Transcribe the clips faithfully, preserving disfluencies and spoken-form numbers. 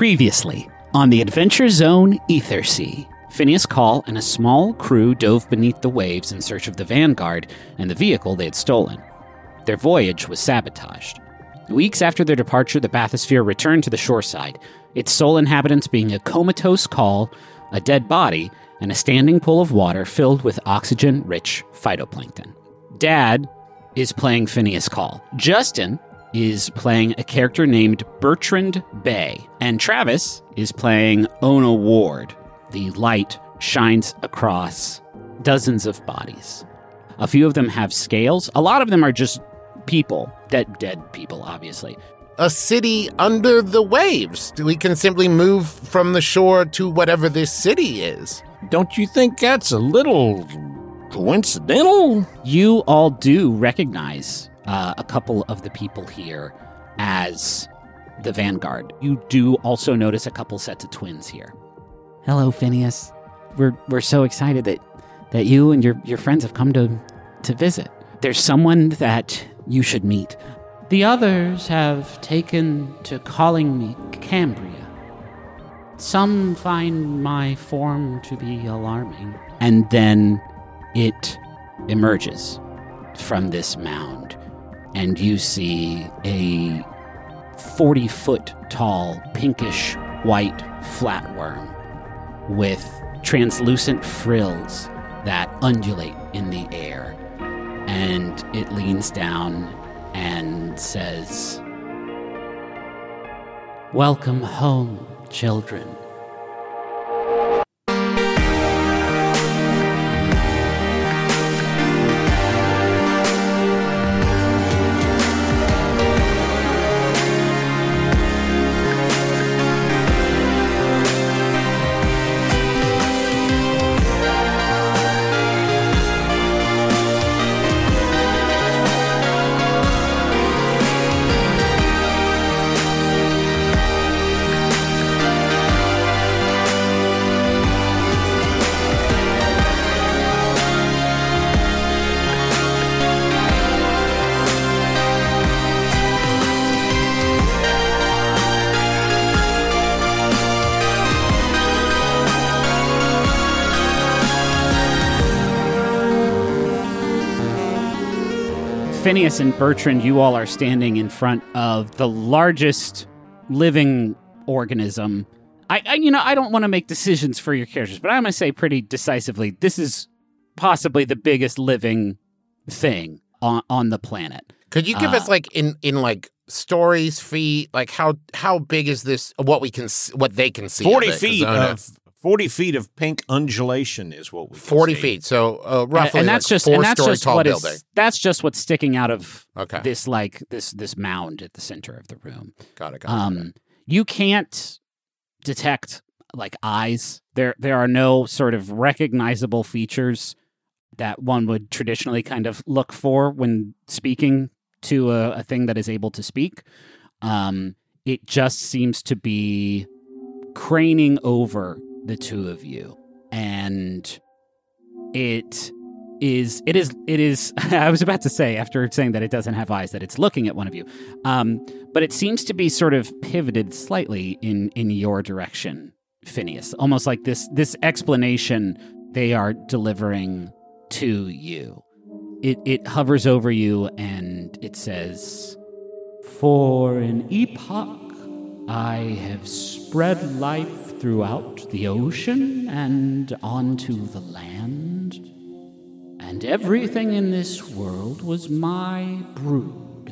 Previously, on the Adventure Zone Ethersea, Phineas Call and a small crew dove beneath the waves in search of the Vanguard and the vehicle they had stolen. Their voyage was sabotaged. Weeks after their departure, the bathysphere returned to the shoreside, its sole inhabitants being a comatose Call, a dead body, and a standing pool of water filled with oxygen-rich phytoplankton. Dad is playing Phineas Call. Justin is playing a character named Bertrand Bay. And Travis is playing Ona Ward. The light shines across dozens of bodies. A few of them have scales. A lot of them are just people. Dead, dead people, obviously. A city under the waves. We can simply move from the shore to whatever this city is. Don't you think that's a little coincidental? You all do recognize uh, a couple of the people here as the Vanguard. You do also notice a couple sets of twins here. Hello, Phineas. We're we're so excited that, that you and your, your friends have come to, to visit. There's someone that you should meet. The others have taken to calling me Cambria. Some find my form to be alarming. And then it emerges from this mound, and you see a forty-foot tall, pinkish white flatworm with translucent frills that undulate in the air. And it leans down and says, "Welcome home, children." Phineas and Bertrand, you all are standing in front of the largest living organism. I, I you know, I don't want to make decisions for your characters, but I'm going to say pretty decisively, this is possibly the biggest living thing on, on the planet. Could you give uh, us, like, in, in like stories, feet, like how how big is this? What we can, what they can see? Forty of it, feet Ona, of forty feet of pink undulation is what we. Can Forty see. feet, so uh, roughly, and that's like just four and that's story just tall what building. is that's just what's sticking out of Okay. this like this this mound at the center of the room. Got it. Got it. Um, you can't detect like eyes. There, there are no sort of recognizable features that one would traditionally kind of look for when speaking to a, a thing that is able to speak. Um, it just seems to be craning over the two of you, and it is, it is, it is. I was about to say, after saying that it doesn't have eyes, that it's looking at one of you. Um, but it seems to be sort of pivoted slightly in in your direction, Phineas. Almost like this this explanation they are delivering to you. It it hovers over you and it says, "For an epoch, I have spread life throughout the ocean and onto the land, and everything in this world was my brood.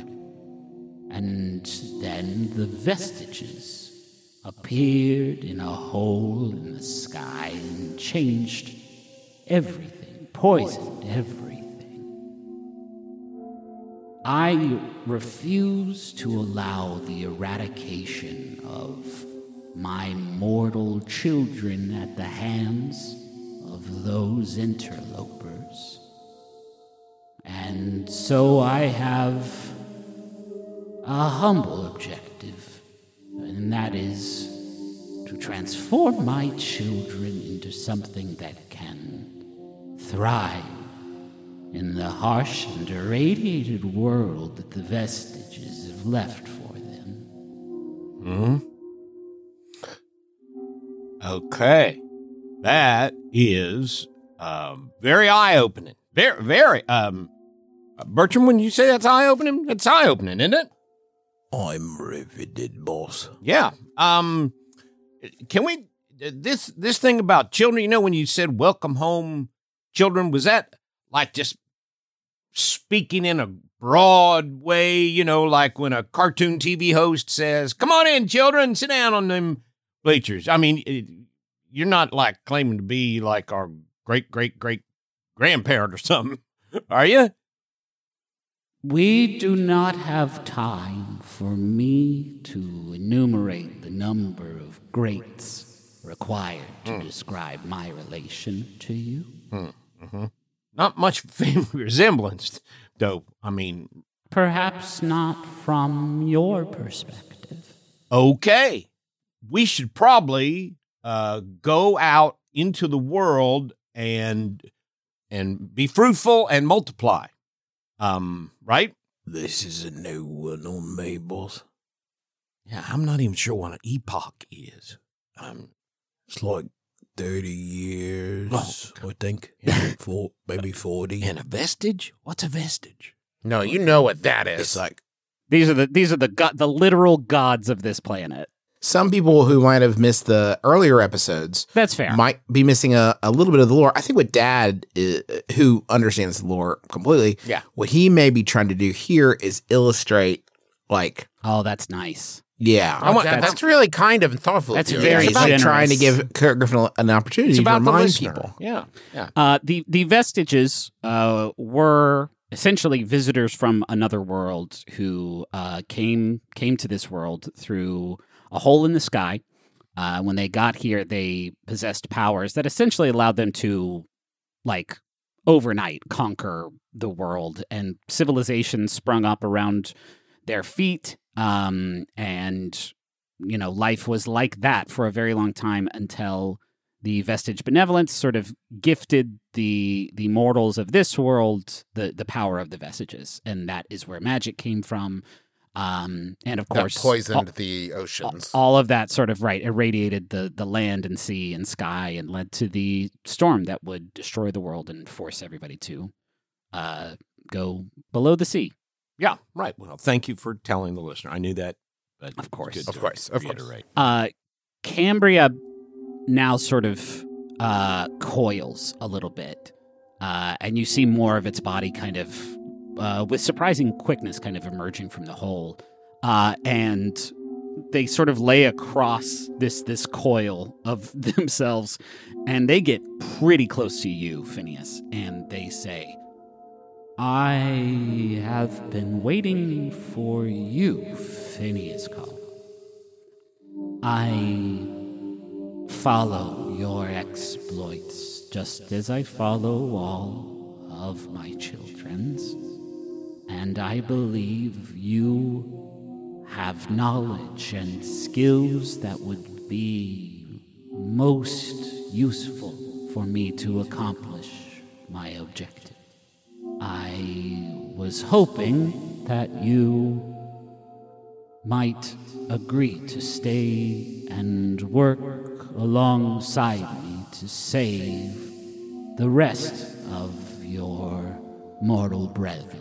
And then the vestiges appeared in a hole in the sky and changed everything, poisoned everything. I refuse to allow the eradication of my mortal children at the hands of those interlopers. And so I have a humble objective, and that is to transform my children into something that can thrive in the harsh and irradiated world that the vestiges have left for them." Hmm? Okay. That is um, very eye-opening. Very, very. Um, Bertram, when you say that's eye-opening, that's eye-opening, isn't it? I'm riveted, boss. Yeah. Um, can we, this this thing about children, you know, when you said welcome home children, was that like just speaking in a broad way, you know, like when a cartoon T V host says, come on in, children, sit down on them bleachers? I mean, it, you're not like claiming to be like our great, great, great grandparent or something, are you? We do not have time for me to enumerate the number of greats required to mm. describe my relation to you. Mm. Mm-hmm. Not much family resemblance, though. I mean... Perhaps not from your perspective. Okay. We should probably uh, go out into the world and and be fruitful and multiply. Um, right? This is a new one on me, boss. Yeah, I'm not even sure what an epoch is. Um, it's like thirty years, oh, I think. Yeah, four, maybe forty. And a vestige? What's a vestige? No, you know what that is. It's like these are the these are the go- the literal gods of this planet. Some people who might have missed the earlier episodes, that's fair, might be missing a, a little bit of the lore. I think what Dad, is, who understands the lore completely, yeah, what he may be trying to do here is illustrate, like, oh, that's nice. Yeah, oh, want, that's, that's really kind of thoughtful. That's too. very it's about generous. Trying to give Kurt Griffin an opportunity it's to about remind the people. Yeah, yeah. Uh, the the vestiges uh, were essentially visitors from another world who uh, came came to this world through a hole in the sky. Uh, when they got here, they possessed powers that essentially allowed them to, like, overnight conquer the world, and civilization sprung up around their feet. Um, and, you know, life was like that for a very long time until the Vestige Benevolence sort of gifted the the mortals of this world the, the power of the Vestiges. And that is where magic came from. Um, and of course, that poisoned all, the oceans. All of that sort of, right, irradiated the, the land and sea and sky and led to the storm that would destroy the world and force everybody to uh, go below the sea. Yeah, right. Well, thank you for telling the listener. I knew that, but of course, good of to course, of reiterate. course. Uh, Cambria now sort of uh, coils a little bit, uh, and you see more of its body kind of. Uh, with surprising quickness kind of emerging from the hole. Uh, and they sort of lay across this this coil of themselves, and they get pretty close to you, Phineas, and they say, I have been waiting for you, Phineas Call. I follow your exploits just as I follow all of my children's. And I believe you have knowledge and skills that would be most useful for me to accomplish my objective. I was hoping that you might agree to stay and work alongside me to save the rest of your mortal brethren.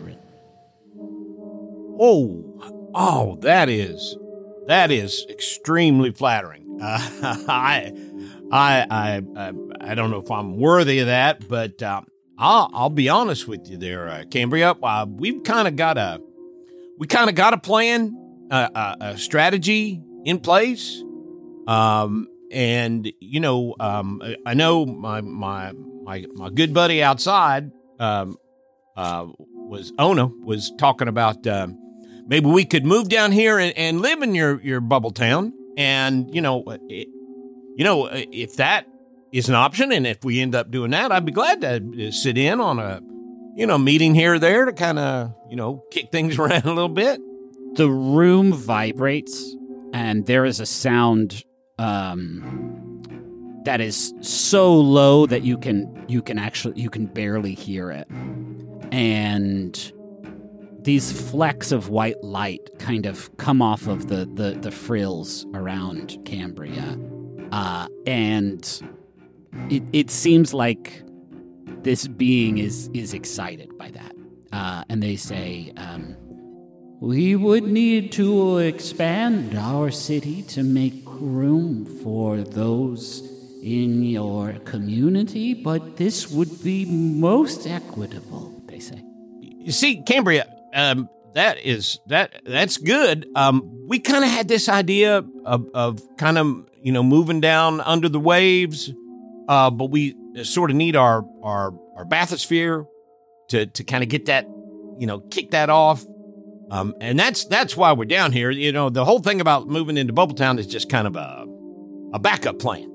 Oh, oh, that is, that is extremely flattering. Uh, I, I, I, I, I don't know if I'm worthy of that, but uh, I'll, I'll be honest with you there, uh, Cambria. Uh, we've kind of got a, we kind of got a plan, uh, a, a strategy in place, um, and you know, um, I know my my my my good buddy outside, um, uh, was Ona was talking about. Um, Maybe we could move down here and, and live in your, your bubble town. And, you know, it, you know, if that is an option, and if we end up doing that, I'd be glad to sit in on a, you know, meeting here or there to kind of, you know, kick things around a little bit. The room vibrates, and there is a sound um, that is so low that you can you can actually you can barely hear it, and these flecks of white light kind of come off of the, the, the frills around Cambria. Uh, and it, it seems like this being is, is excited by that. Uh, and they say, um, we would need to expand our city to make room for those in your community, but this would be most equitable, they say. You see, Cambria, um, that is that that's good. Um, we kind of had this idea of, of kind of you know moving down under the waves, uh, but we sort of need our our our bathysphere to to kind of get that you know kick that off, um, and that's that's why we're down here. You know, the whole thing about moving into Bubbletown is just kind of a a backup plan.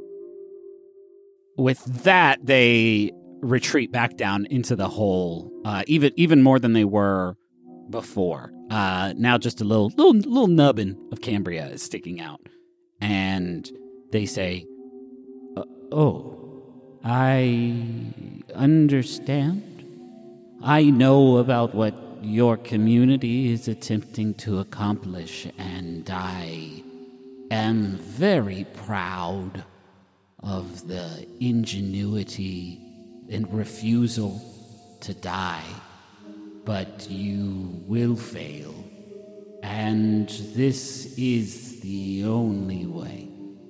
With that, they retreat back down into the hole, uh, even even more than they were before. Uh, now just a little little little nubbin of Cambria is sticking out, and they say, uh, "Oh, I understand. I know about what your community is attempting to accomplish, and I am very proud of the ingenuity and refusal to die. But you will fail, and this is the only way.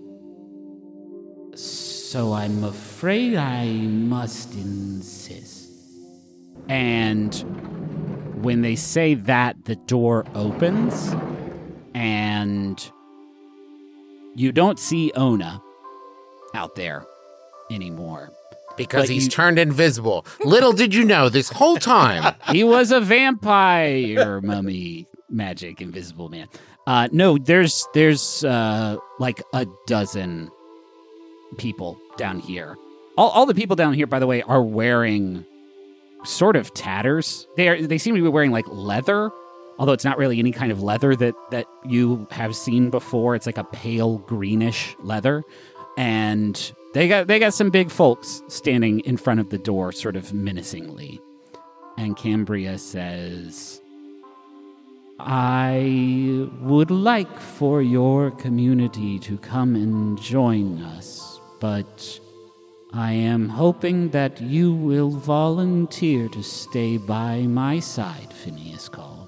So I'm afraid I must insist." And when they say that, the door opens, and you don't see Ona out there anymore. Because But he's you- turned invisible. Little did you know this whole time. He was a vampire, mummy, magic, invisible man. Uh, no, there's there's uh, like a dozen people down here. All all the people down here, by the way, are wearing sort of tatters. They are they seem to be wearing like leather, although it's not really any kind of leather that that you have seen before. It's like a pale greenish leather, and They got they got some big folks standing in front of the door, sort of menacingly. And Cambria says, "I would like for your community to come and join us, but I am hoping that you will volunteer to stay by my side, Phineas Call."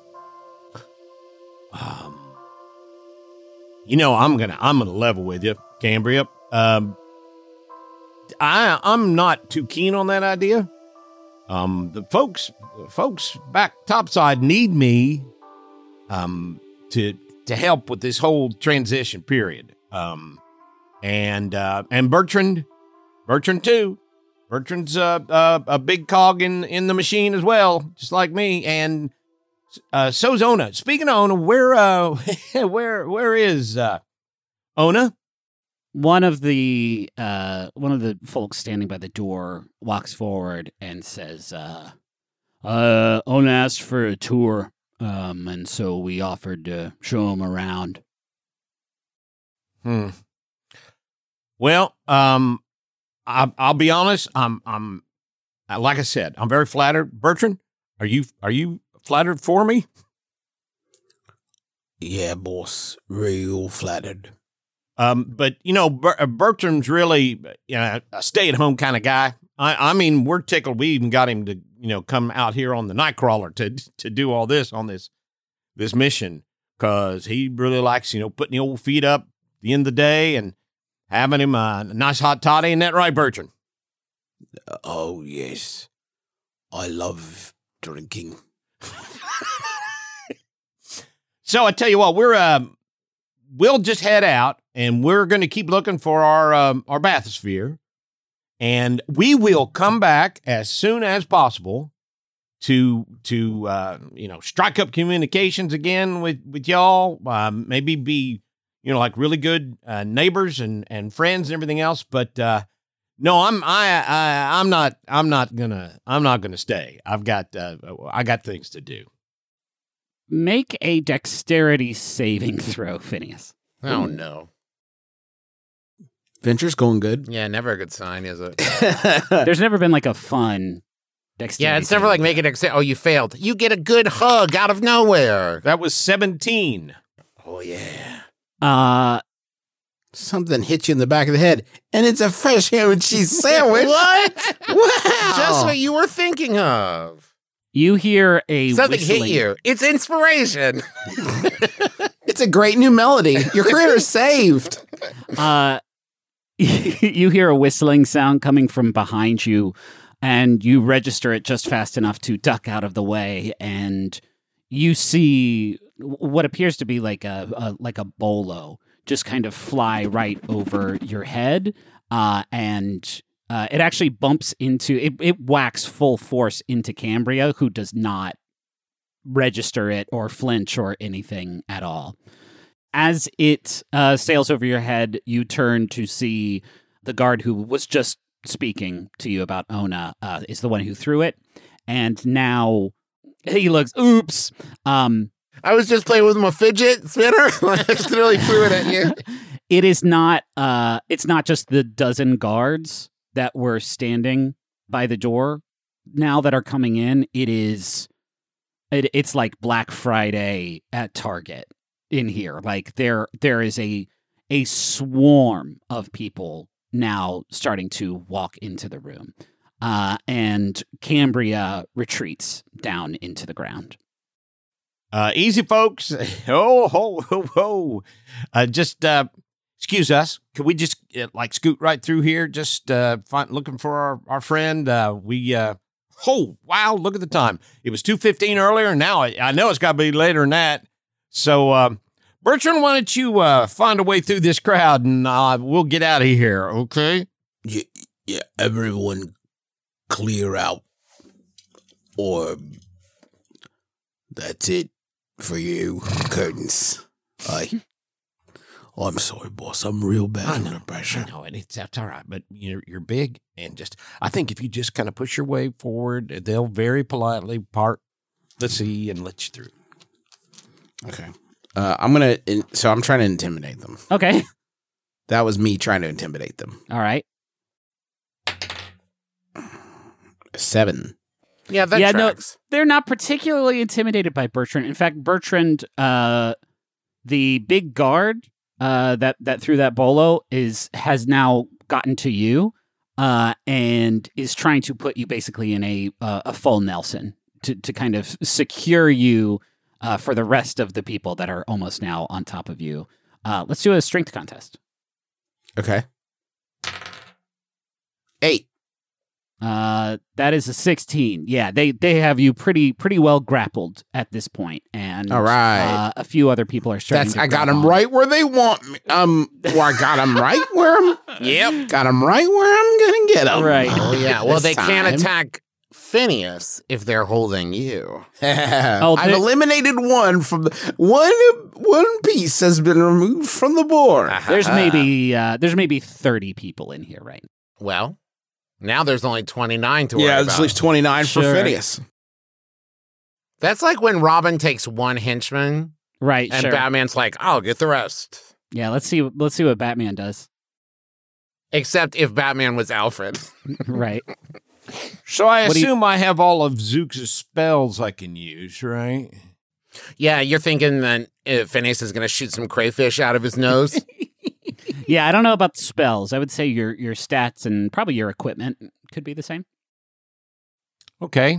Um, you know, I'm gonna I'm gonna level with you, Cambria. Um, I I'm not too keen on that idea. Um, the folks folks back topside need me, um, to to help with this whole transition period. Um, and uh, and Bertrand, Bertrand too. Bertrand's uh, uh, a big cog in in the machine as well, just like me. And uh, so's Ona. Speaking of Ona, where uh, where where is uh, Ona? One of the uh, one of the folks standing by the door walks forward and says, uh, uh, Ona asked for a tour, um, and so we offered to show him around. Hmm. Well, um, I, I'll be honest. I'm, I'm, like I said, I'm very flattered. Bertrand, are you, are you flattered for me? Yeah, boss. Real flattered. Um, but you know, Ber- Bertram's really, you know, a stay-at-home kind of guy. I, I mean, we're tickled. We even got him to, you know, come out here on the Nightcrawler to to do all this on this this mission because he really likes, you know, putting the old feet up at the end of the day and having him a nice hot toddy. Ain't that right, Bertrand? Oh, yes. I love drinking. So I tell you what, we're um, we'll just head out, and we're going to keep looking for our um, our bathysphere, and we will come back as soon as possible to to uh, you know strike up communications again with with y'all. Um, maybe be you know like really good uh, neighbors and and friends and everything else. But uh, no, I'm I, I I'm not I'm not gonna I'm not gonna stay. I've got uh, I got things to do. Make a dexterity saving throw, Phineas. Oh, no. Venture's going good. Yeah, never a good sign, is it? There's never been like a fun dexterity. Yeah, it's never like making it say, oh, you failed. You get a good hug out of nowhere. That was seventeen. Oh, yeah. Uh, Something hit you in the back of the head, and it's a fresh ham and cheese sandwich. What? Wow. Just what you were thinking of. You hear a Something whistling. hit you. It's inspiration. It's a great new melody. Your career is saved. Uh, you hear a whistling sound coming from behind you, and you register it just fast enough to duck out of the way, and you see what appears to be like a, a like a bolo just kind of fly right over your head, uh, and uh, it actually bumps into it. It whacks full force into Cambria, who does not register it or flinch or anything at all. As it uh, sails over your head, you turn to see the guard who was just speaking to you about Ona uh, is the one who threw it. And now he looks, oops. Um, I was just playing with my fidget spinner. I accidentally threw it at you. it is not, uh, it's not just the dozen guards that were standing by the door now that are coming in. It is, it, it's like Black Friday at Target. In here, like there, there is a a swarm of people now starting to walk into the room, uh, and Cambria retreats down into the ground. Uh, easy, folks. Oh, ho, ho, ho. Uh, just uh, excuse us. Can we just uh, like scoot right through here? Just uh, find, looking for our our friend. Uh, we. Uh, oh, wow! Look at the time. It was two fifteen earlier. Now I, I know it's got to be later than that. So, uh, Bertrand, why don't you uh, find a way through this crowd and uh, we'll get out of here, okay? Yeah, yeah, everyone clear out. Or that's it for you, Curtains. I, I'm sorry, boss. I'm real bad I under know, pressure. I know, and it's that's all right. But you're you're big, and just I think if you just kind of push your way forward, they'll very politely part the sea and let you through. Okay. Uh, I'm gonna. In, so I'm trying to intimidate them. Okay, That was me trying to intimidate them. all right. Seven. Yeah, that Yeah, no, tracks. They're not particularly intimidated by Bertrand. In fact, Bertrand, uh, the big guard uh, that that threw that bolo, is has now gotten to you uh, and is trying to put you basically in a uh, a full Nelson to to kind of secure you uh, for the rest of the people that are almost now on top of you. Uh, let's do a strength contest. Okay. Eight. Uh, that is a sixteen. Yeah, they they have you pretty pretty well grappled at this point, and All right. uh, a few other people are starting. That's. to I got grab them on. right where they want me. Um. Well, I got them right where I'm. Yep. Got them right where I'm gonna get them. Right. Oh, yeah. Well, This they can't time. attack Phineas if they're holding you. oh, I've they- eliminated one from the one. One piece has been removed from the board. There's maybe uh, there's maybe thirty people in here right now. Well, now there's only twenty-nine to worry Yeah, about. there's at least twenty-nine for Sure. Phineas. That's like when Robin takes one henchman Right. and sure. Batman's like, I'll get the rest. Yeah. Let's see. Let's see what Batman does. Except if Batman was Alfred. Right. So I What do you- assume I have all of Zook's spells I can use, right? Yeah, you're thinking that uh, Phineas is going to shoot some crayfish out of his nose? Yeah. I don't know about the spells. I would say your your stats and probably your equipment could be the same. Okay.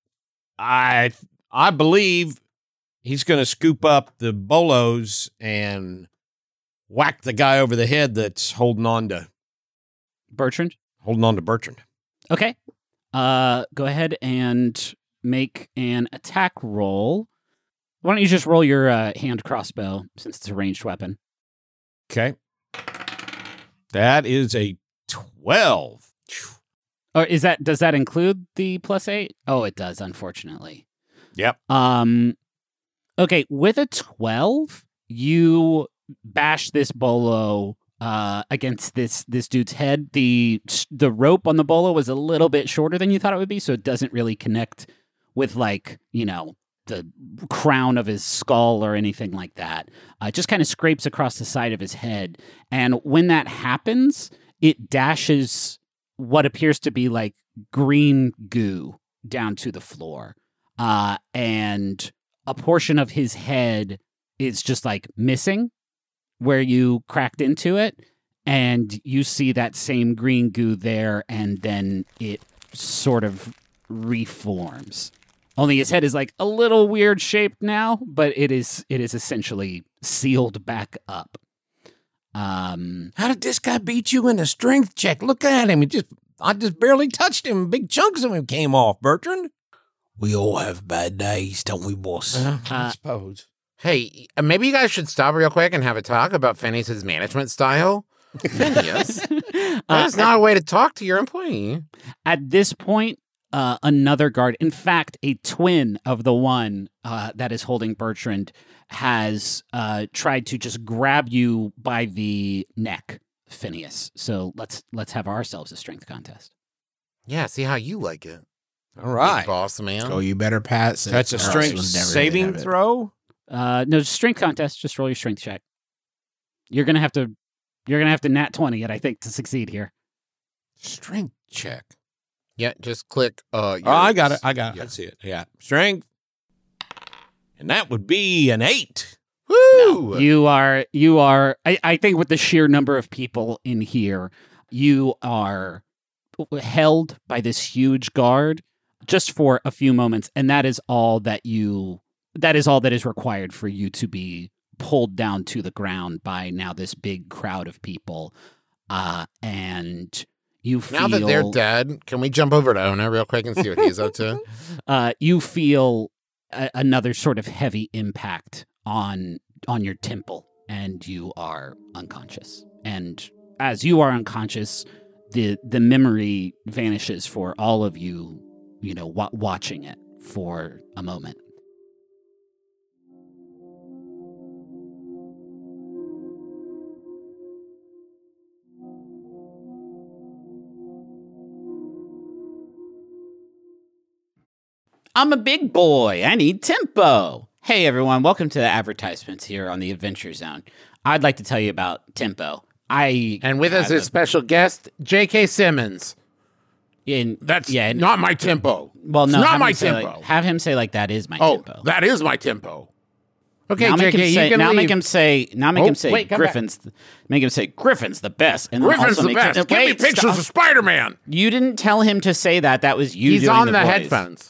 I I believe he's going to scoop up the bolos and whack the guy over the head that's holding on to Bertrand. holding on to Bertrand. Okay. Uh, go ahead and make an attack roll. Why don't you just roll your uh, hand crossbow since it's a ranged weapon? Okay. That is a twelve. Or is that does that include the plus eight? Oh, it does, unfortunately. Yep. Um okay, with a twelve, you bash this bolo uh against this this dude's head. The the rope on the bolo was a little bit shorter than you thought it would be, so it doesn't really connect with, like, you know, the crown of his skull or anything like that. Uh, it just kind of scrapes across the side of his head. And when that happens, it dashes what appears to be like green goo down to the floor. Uh, and a portion of his head is just like missing. where you cracked into it, and you see that same green goo there, and then it sort of reforms. Only his head is like a little weird shaped now, but it is it is essentially sealed back up. Um, How did this guy beat you in a strength check? Look at him. He just I just barely touched him. Big chunks of him came off, Bertrand. We all have bad days, don't we, boss? Uh, I Uh, suppose. Hey, uh, maybe you guys should stop real quick and have a talk about Phineas's management style. Phineas, uh, that's not a way to talk to your employee. At this point, uh, another guard, in fact, a twin of the one uh, that is holding Bertrand, has uh, tried to just grab you by the neck, Phineas. So let's let's have ourselves a strength contest. Yeah, see how you like it. All right. Big boss man. Oh, you better pass it. That's a or else strength you'll never saving have it. throw. Uh, no, strength contest. Just roll your strength check. You're gonna have to, you're gonna have to nat twenty it, I think, to succeed here. Strength check. Yeah, just click. Uh, Oh, I got yours. it. I got it. Yeah. I see it. Yeah. Strength. And that would be an eight. Woo! You are, you are. I, I think with the sheer number of people in here, you are held by this huge guard just for a few moments, and that is all that you. That is all that is required for you to be pulled down to the ground by now this big crowd of people, uh, and you feel Now that they're dead, can we jump over to Ona real quick and see what he's up to? uh, you feel a- another sort of heavy impact on on your temple, and you are unconscious. And as you are unconscious, the the memory vanishes for all of you. You know, wa- watching it for a moment. I'm a big boy. I need tempo. Hey, everyone. Welcome to the advertisements here on the Adventure Zone. I'd like to tell you about tempo. I And with us have is special guest J K. Simmons. a- in, That's yeah, and- not my tempo. well, It's no, not have my him say, tempo. Like, have him say like that is my Oh, tempo. that is my tempo. Okay, now J make K, him say. you can Now leave. make him say. Now make Oh, him say. wait, come Griffin's. The, make him say Griffin's the best. And then Griffin's also the make best. Him, Give me wait, pictures stop. of Spider-Man. You didn't tell him to say that. That was you. He's doing on the, the voice. headphones.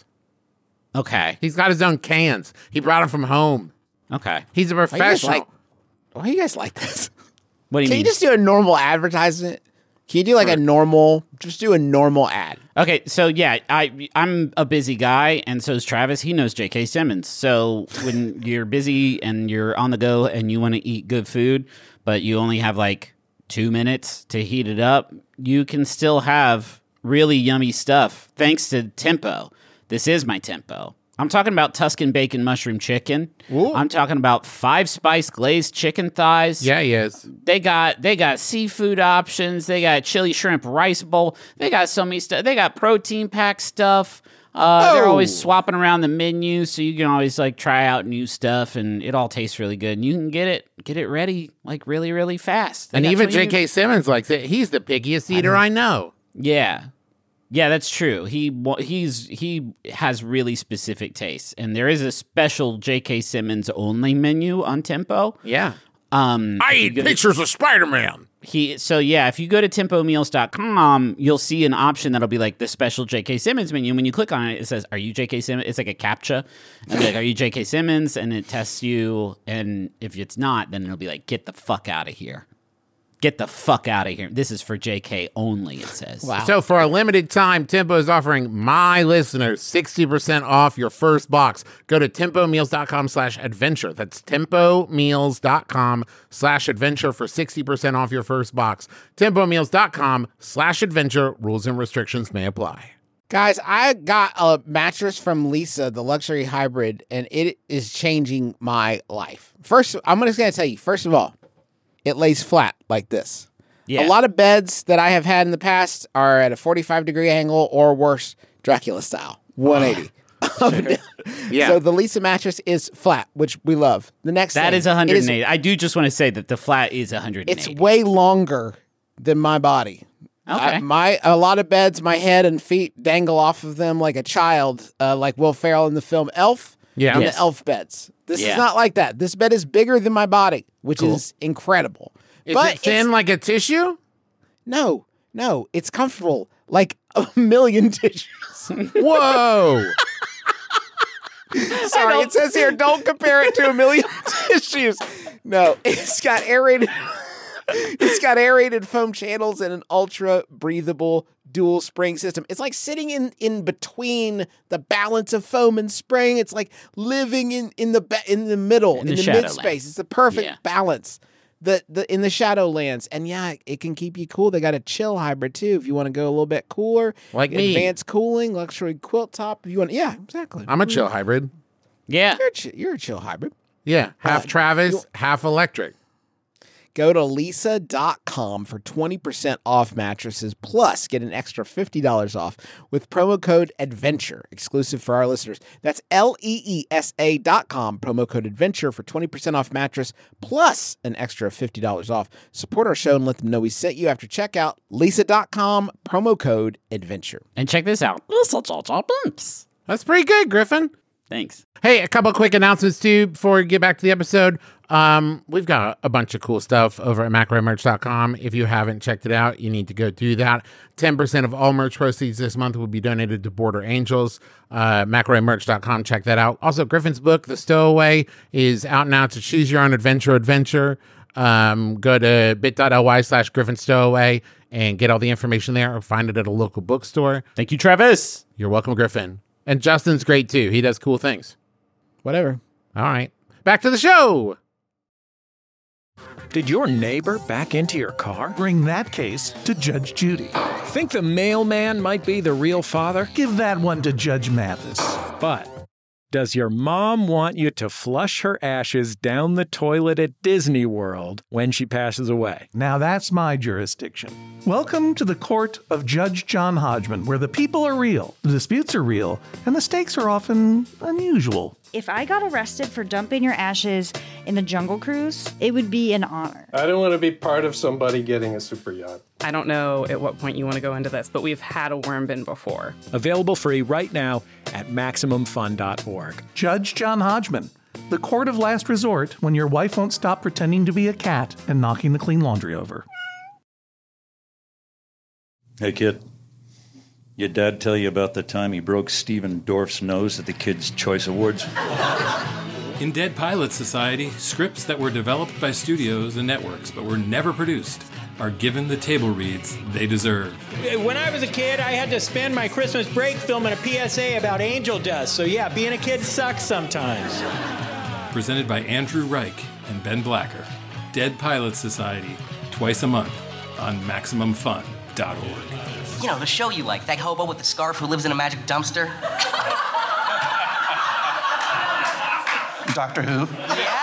Okay. He's got his own cans. He brought them from home. Okay. He's a Why you guys professional. like? Why you guys like this? What do you Can mean? you just do a normal advertisement? Can you do like a normal? Just do a normal ad. Okay, so yeah, I I'm a busy guy, and so is Travis. He knows J K. Simmons. So when you're busy and you're on the go and you want to eat good food, but you only have like two minutes to heat it up, you can still have really yummy stuff thanks to Tempo. This is my Tempo. I'm talking about Tuscan bacon mushroom chicken. Ooh. I'm talking about five spice glazed chicken thighs. Yeah, he is. They got they got seafood options. They got chili shrimp rice bowl. They got so many stuff. They got protein pack stuff. Uh, They're Oh. always swapping around the menu, so you can always like try out new stuff, and it all tastes really good. And you can get it get it ready like really really fast. They And got even so many- J K. Simmons likes it. He's the pickiest eater I know. Yeah. Yeah, that's true. He wa- he's he has really specific tastes, and there is a special J K. Simmons only menu on Tempo. Yeah. Um, I if you eat go to- pictures of Spider-Man. He so yeah, if you go to tempo meals dot com, you'll see an option that'll be like the special J K. Simmons menu. When you click on it, it says, "Are you J K. Simmons?" It's like a CAPTCHA. And it'll be like, "Are you J K. Simmons?" And it tests you. And if it's not, then it'll be like, "Get the fuck out of here! Get the fuck out of here!" This is for J K only. It says. Wow. So for a limited time, Tempo is offering my listeners sixty percent off your first box. Go to tempo meals dot com slash adventure. That's tempo meals dot com slash adventure for sixty percent off your first box. tempo meals dot com slash adventure. Rules and restrictions may apply. Guys, I got a mattress from Lisa, the luxury hybrid, and it is changing my life. First, I'm just going to tell you, first of all, it lays flat like this. Yeah. A lot of beds that I have had in the past are at a forty-five degree angle or worse, Dracula style, one eighty. Yeah. So the Lisa mattress is flat, which we love. The next That thing, is it one hundred eighty. I do just want to say that the flat is one hundred eighty. It's way longer than my body. Okay. I- my a lot of beds, my head and feet dangle off of them like a child, uh, like Will Ferrell in the film Elf. Yeah. in Yes. the elf beds. This Yeah. is not like that. This bed is bigger than my body, which Cool. is incredible. Is but it thin it's- like a tissue? No, no, it's comfortable like a million tissues. Whoa. Sorry, it says here, don't compare it to a million tissues. No, it's got aerated. It's got aerated foam channels and an ultra breathable dual spring system. It's like sitting in, in between the balance of foam and spring. It's like living in, in the ba- in the middle, In in the the, mid Shadowlands. space. It's the perfect Yeah. balance. The the in the Shadowlands. And yeah, it can keep you cool. They got a chill hybrid too if you want to go a little bit cooler. Like me. Advanced cooling, luxury quilt top. If you want, yeah, exactly. I'm a chill hybrid. Yeah. You're a, chi- you're a chill hybrid. Yeah. Half Uh, Travis, you- half electric. Go to lisa dot com for twenty percent off mattresses, plus get an extra fifty dollars off with promo code ADVENTURE, exclusive for our listeners. That's L E E S A dot com, promo code ADVENTURE for twenty percent off mattress, plus an extra fifty dollars off. Support our show and let them know we sent you after checkout. lisa dot com, promo code ADVENTURE. And check this out. That's pretty good, Griffin. Thanks. Hey, a couple quick announcements too before we get back to the episode. Um, we've got a bunch of cool stuff over at macro merch dot com. If you haven't checked it out, you need to go do that. ten percent of all merch proceeds this month will be donated to Border Angels. Uh, macro merch dot com, check that out. Also, Griffin's book, The Stowaway, is out now to choose your own adventure adventure. Um, go to bit.ly slash Griffin Stowaway and get all the information there, or find it at a local bookstore. Thank you, Travis. You're welcome, Griffin. And Justin's great too. He does cool things. Whatever. All right. Back to the show. Did your neighbor back into your car? Bring that case to Judge Judy. Think the mailman might be the real father? Give that one to Judge Mathis. But does your mom want you to flush her ashes down the toilet at Disney World when she passes away? Now that's my jurisdiction. Welcome to the court of Judge John Hodgman, where the people are real, the disputes are real, and the stakes are often unusual. If I got arrested for dumping your ashes in the Jungle Cruise, it would be an honor. I don't want to be part of somebody getting a super yacht. I don't know at what point you want to go into this, but we've had a worm bin before. Available free right now at maximum fun dot org. Judge John Hodgman, the court of last resort when your wife won't stop pretending to be a cat and knocking the clean laundry over. Hey, kid. Your dad tell you about the time he broke Stephen Dorff's nose at the Kids' Choice Awards? In Dead Pilot Society, scripts that were developed by studios and networks but were never produced are given the table reads they deserve. When I was a kid, I had to spend my Christmas break filming a P S A about angel dust. So yeah, being a kid sucks sometimes. Presented by Andrew Reich and Ben Blacker. Dead Pilot Society, twice a month on maximum fun dot org. You know, the show you like, that hobo with the scarf who lives in a magic dumpster. Doctor Who? Yeah.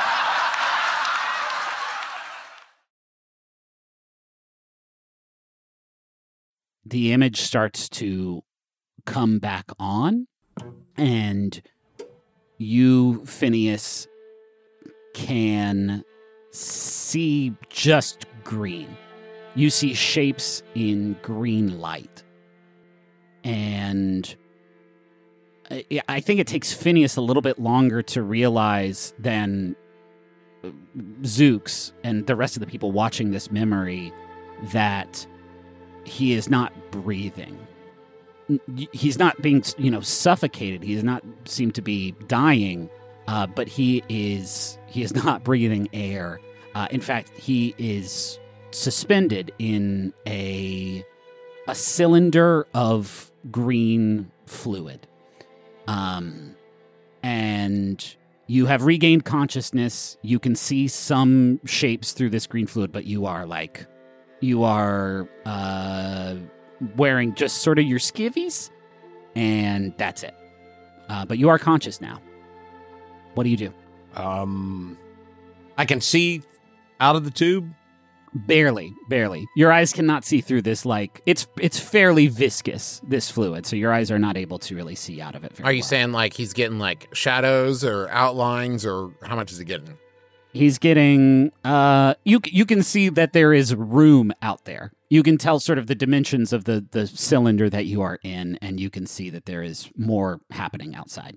The image starts to come back on, and you, Phineas, can see just green. You see shapes in green light. And I I think it takes Phineas a little bit longer to realize than Zooks and the rest of the people watching this memory that he is not breathing. He's not being, you know, suffocated. He does not seem to be dying, uh, but he is he is not breathing air. Uh, in fact, he is suspended in a a cylinder of green fluid. Um, and you have regained consciousness. You can see some shapes through this green fluid, but you are like, you are uh, wearing just sort of your skivvies, and that's it. Uh, but you are conscious now. What do you do? Um, I can see out of the tube. Barely, barely. Your eyes cannot see through this. Like it's it's fairly viscous, this fluid, so your eyes are not able to really see out of it. Very Are you well. saying like he's getting like shadows or outlines, or how much is he getting? He's getting. Uh, you you can see that there is room out there. You can tell sort of the dimensions of the the cylinder that you are in, and you can see that there is more happening outside.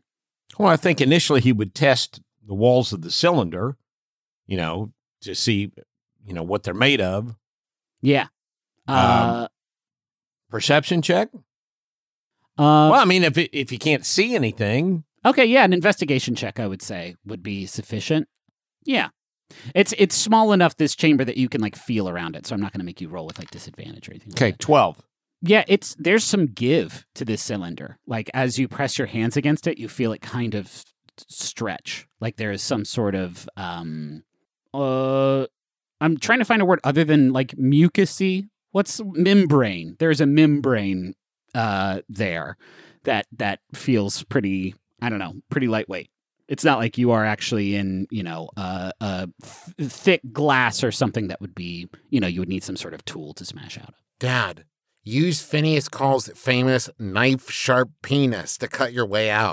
Well, I think initially he would test the walls of the cylinder, you know, to see, you know, what they're made of. Yeah. Uh, um, perception check? Uh, well, I mean, if it, if you can't see anything. Okay, yeah, an investigation check, I would say, would be sufficient. Yeah. It's it's small enough, this chamber, that you can, like, feel around it, so I'm not going to make you roll with, like, disadvantage or anything. Okay, like twelve. Yeah, it's there's some give to this cylinder. Like, as you press your hands against it, you feel it kind of stretch. Like there is some sort of, um, uh, I'm trying to find a word other than, like, mucousy. What's membrane? There's a membrane uh, there that that feels pretty, I don't know, pretty lightweight. It's not like you are actually in, you know, uh, a th- thick glass or something that would be, you know, you would need some sort of tool to smash out of. Dad, use Phineas Call's famous knife-sharp penis to cut your way out.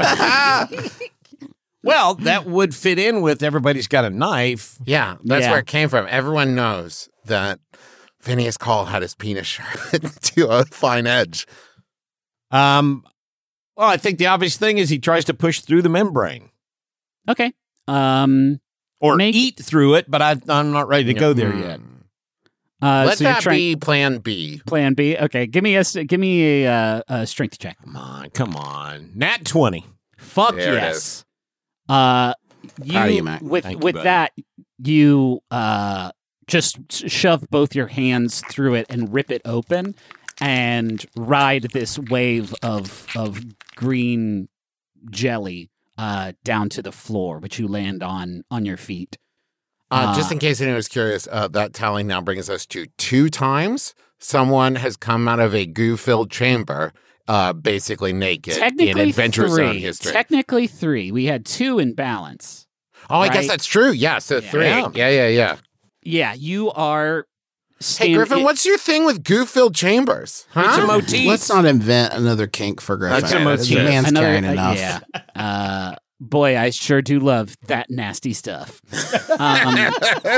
Well, that would fit in with everybody's got a knife. Yeah, that's Yeah. where it came from. Everyone knows that Phineas Call had his penis sharpened to a fine edge. Um, well, I think the obvious thing is he tries to push through the membrane. Okay. Um, or make- eat through it, but I, I'm not ready to go there yet. Uh, Let so you're that trying- be plan B. Plan B. Okay, give me a s- give me a, uh, a strength check. Come on, come on. Nat twenty. Fuck There it yes. Uh, you, Proud of you, Mac. with Thank you, with buddy. that, you uh just s- shove both your hands through it and rip it open, and ride this wave of of green jelly uh down to the floor, which you land on on your feet. Uh, just Uh, in case anyone was curious, uh, that tally now brings us to two times someone has come out of a goo-filled chamber, uh, basically naked in Technically Adventure Zone three. history. Technically three. We had two in balance. oh, I guess right? that's true. Yeah, so three. Yeah. Yeah, yeah, yeah. Yeah, you are. Hey, stand- Griffin, it- what's your thing with goo-filled chambers? Huh? It's a motif. Let's not invent another kink for Griffin. That's a motif. The man's Another- carrying uh, enough. Yeah. Uh, boy, I sure do love that nasty stuff. Um,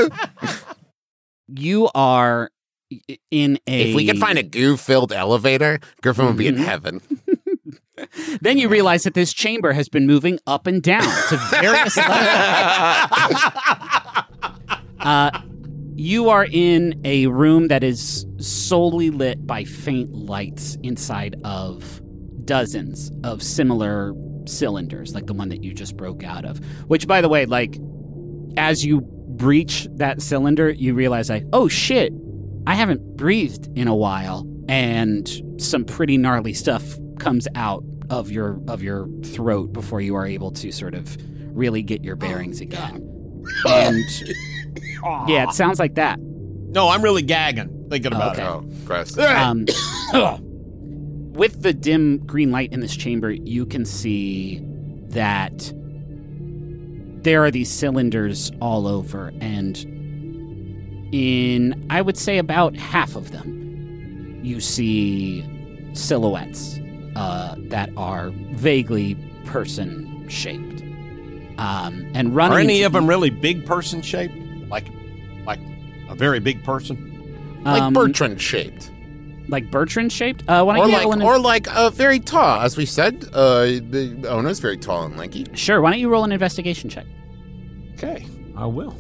you are i- in a. If we could find a goo-filled elevator, Griffin would be in Mhm. heaven. Then you realize that this chamber has been moving up and down to various levels. Uh, you are in a room that is solely lit by faint lights inside of dozens of similar cylinders, like the one that you just broke out of. Which, by the way, like, as you breach that cylinder, you realize, like, oh shit, I haven't breathed in a while, and some pretty gnarly stuff comes out of your of your throat before you are able to sort of really get your bearings again. And yeah, it sounds like that. No, I'm really gagging thinking about Okay. Oh, gross. Um, with the dim green light in this chamber, you can see that there are these cylinders all over, and in, I would say, about half of them, you see silhouettes uh, that are vaguely person-shaped. Um, and running Are any into of them really big person shaped? Like, like a very big person? Like um, Bertrand shaped. Like Bertrand shaped? Uh, why don't Or you like, roll an- or like uh, very tall. As we said, uh, the owner's very tall and lanky. Sure, why don't you roll an investigation check? Okay, I will.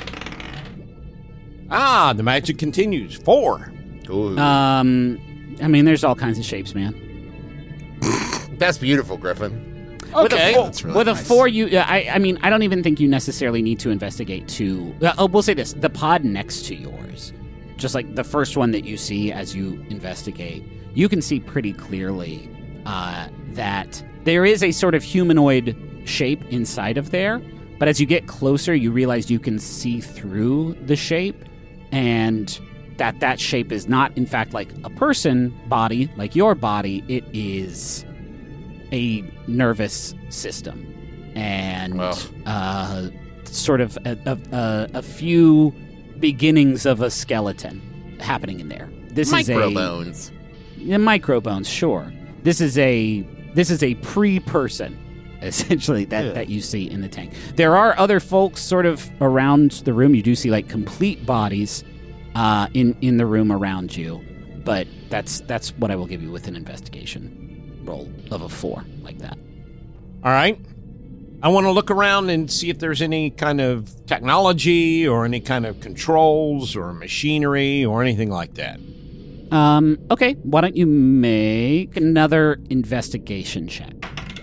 Ah, the magic continues. Four. Ooh. Um, I mean, there's all kinds of shapes, man. That's beautiful, Griffin. With a Okay. four, That's really with a nice. four you, uh, I, I mean, I don't even think you necessarily need to investigate two. Uh, oh, we'll say this: the pod next to yours, just like the first one that you see as you investigate, you can see pretty clearly uh, that there is a sort of humanoid shape inside of there. But as you get closer, you realize you can see through the shape, and that that shape is not, in fact, like a person body, like your body. It is a nervous system, and Well. uh, sort of a, a, a, a few beginnings of a skeleton happening in there. This is a Microbones. yeah, microbones, sure. This is a this is a pre-person, essentially, that, Yeah. that you see in the tank. There are other folks sort of around the room. You do see like complete bodies uh, in in the room around you, but that's that's what I will give you with an investigation roll of a four like that. All right. I want to look around and see if there's any kind of technology or any kind of controls or machinery or anything like that. Um, okay, why don't you make another investigation check?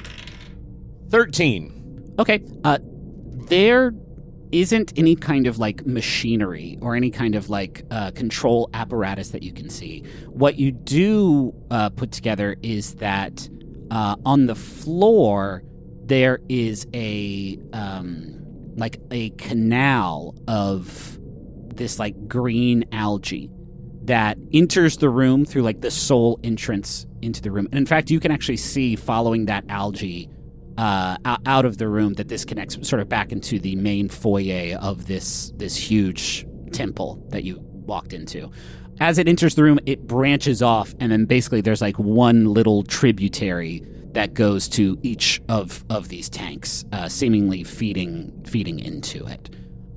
thirteen. Okay, uh, there isn't any kind of, like, machinery or any kind of, like, uh, control apparatus that you can see. What you do uh, put together is that uh, on the floor, there is a, um, like, a canal of this, like, green algae that enters the room through, like, the sole entrance into the room. And in fact, you can actually see, following that algae uh, out of the room, that this connects sort of back into the main foyer of this this huge temple that you walked into. As it enters the room, it branches off, and then basically there's, like, one little tributary that goes to each of, of these tanks, uh, seemingly feeding feeding into it.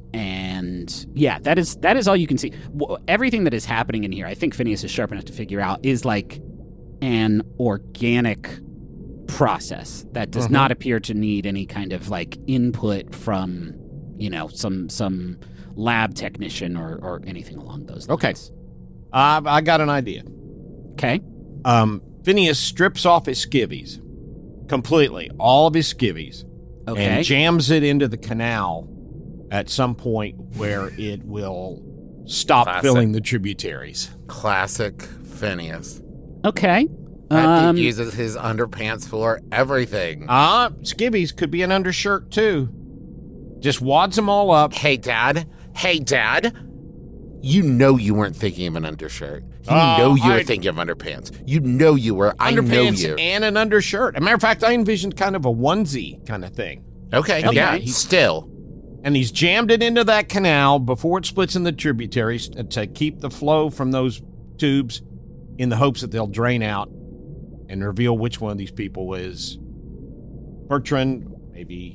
And yeah, that is that is all you can see. Everything that is happening in here, I think Phineas is sharp enough to figure out, is like an organic process that does Mm-hmm. not appear to need any kind of like input from, you know, some some lab technician or, or anything along those lines. Okay. Uh, I got an idea. Okay. Um, Phineas strips off his skivvies completely, all of his skivvies, Okay. and jams it into the canal at some point where it will stop Classic. filling the tributaries. Classic Phineas. Okay. That Um, dude uses his underpants for everything. Ah, uh, skivvies could be an undershirt too. Just wads them all up. Hey, Dad. Hey, Dad. You know you weren't thinking of an undershirt. You Oh, know you were I- thinking of underpants. You know you were. I know Underpants you. and an undershirt. As a matter of fact, I envisioned kind of a onesie kind of thing. Okay, And yeah, he- still. And he's jammed it into that canal before it splits in the tributaries to keep the flow from those tubes, in the hopes that they'll drain out and reveal which one of these people is Bertrand, maybe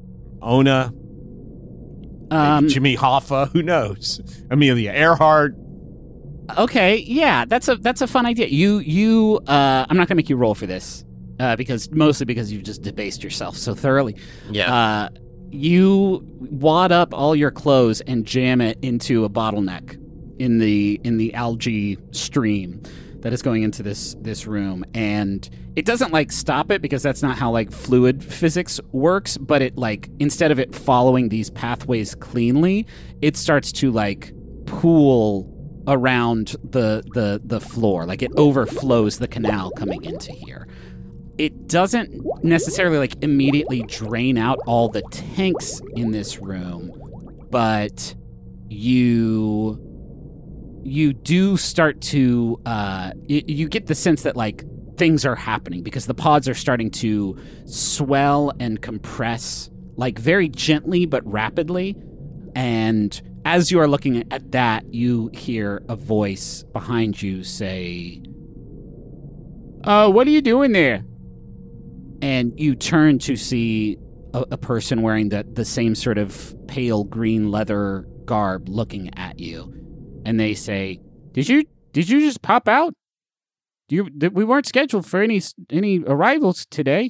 Ona, Um, maybe Jimmy Hoffa, who knows? Amelia Earhart. Okay, yeah, that's a that's a fun idea. You you uh I'm not gonna make you roll for this. Uh because mostly because you've just debased yourself so thoroughly. Yeah. Uh you wad up all your clothes and jam it into a bottleneck in the in the algae stream that is going into this this room, and it doesn't like stop it because that's not how like fluid physics works, but it like instead of it following these pathways cleanly, it starts to like pool around the the the floor, like it overflows the canal coming into here. It doesn't necessarily like immediately drain out all the tanks in this room, but you you do start to uh, y- you get the sense that like things are happening because the pods are starting to swell and compress like very gently but rapidly. And as you are looking at that, you hear a voice behind you say, "Uh, what are you doing there?" And you turn to see a, a person wearing the, the same sort of pale green leather garb looking at you. And they say, "Did you did you just pop out? You th- we weren't scheduled for any any arrivals today."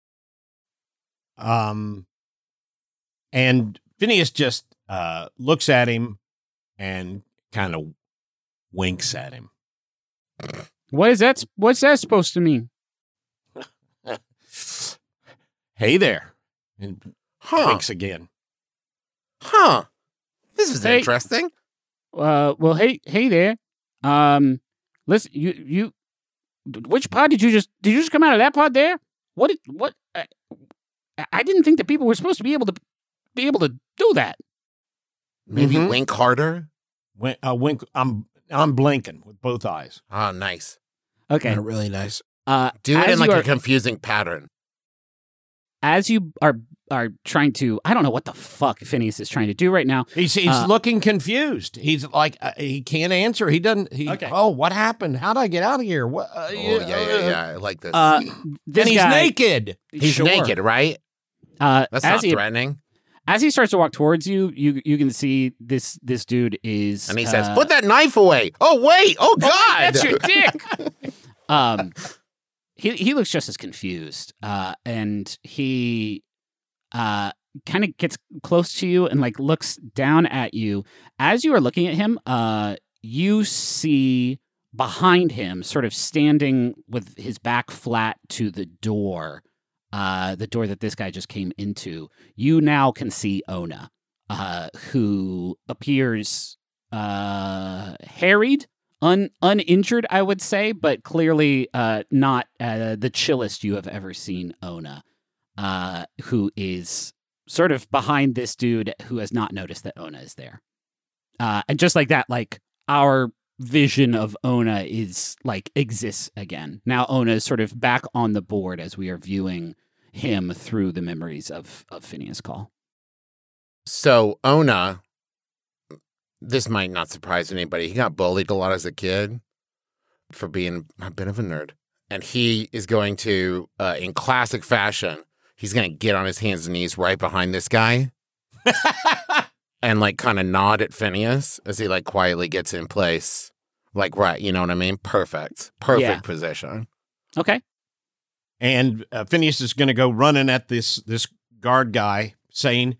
Um, and Phineas just uh, looks at him and kind of winks at him. What is that? What's that supposed to mean? Hey there. And Huh. winks again. Huh. This is Hey. interesting. Uh, well, hey, hey there. Um, listen, you, you, which pod did you just, did you just come out of that pod there? What, did, what, I, I didn't think that people were supposed to be able to, be able to do that. Maybe Mhm. wink harder. Wink, uh, wink. I'm, I'm blinking with both eyes. Oh, nice. Okay. Not really nice. Uh, Do it as in like you a are- confusing pattern. as you are, are trying to, I don't know what the fuck Phineas is trying to do right now. He's, he's Uh, looking confused. He's like, uh, he can't answer. He doesn't, he, Okay. oh, what happened? How did I get out of here? What? Uh, Oh, yeah, yeah, yeah. I like this. Uh, this and he's guy- naked. He's Sure. naked, right? Uh, That's as not he, threatening. as he starts to walk towards you, you you can see this this dude is, And he says, uh, put that knife away. Oh, wait. Oh, God. That's your dick. um, he he looks just as confused, uh, and he uh, kind of gets close to you and like looks down at you. As you are looking at him, uh, you see behind him, sort of standing with his back flat to the door, uh, the door that this guy just came into. You now can see Ona, uh, who appears uh, harried. Un, uninjured, I would say, but clearly uh, not uh, the chillest you have ever seen Ona, uh, who is sort of behind this dude who has not noticed that Ona is there. Uh, and just like that, like, our vision of Ona is, like, exists again. Now Ona is sort of back on the board as we are viewing him through the memories of, of Phineas Call. So Ona... This might not surprise anybody. He got bullied a lot as a kid for being a bit of a nerd. And he is going to, uh, in classic fashion, he's going to get on his hands and knees right behind this guy and, like, kind of nod at Phineas as he, like, quietly gets in place. Like, right, you know what I mean? Perfect. Perfect Yeah. position. Okay. And uh, Phineas is going to go running at this this guard guy saying,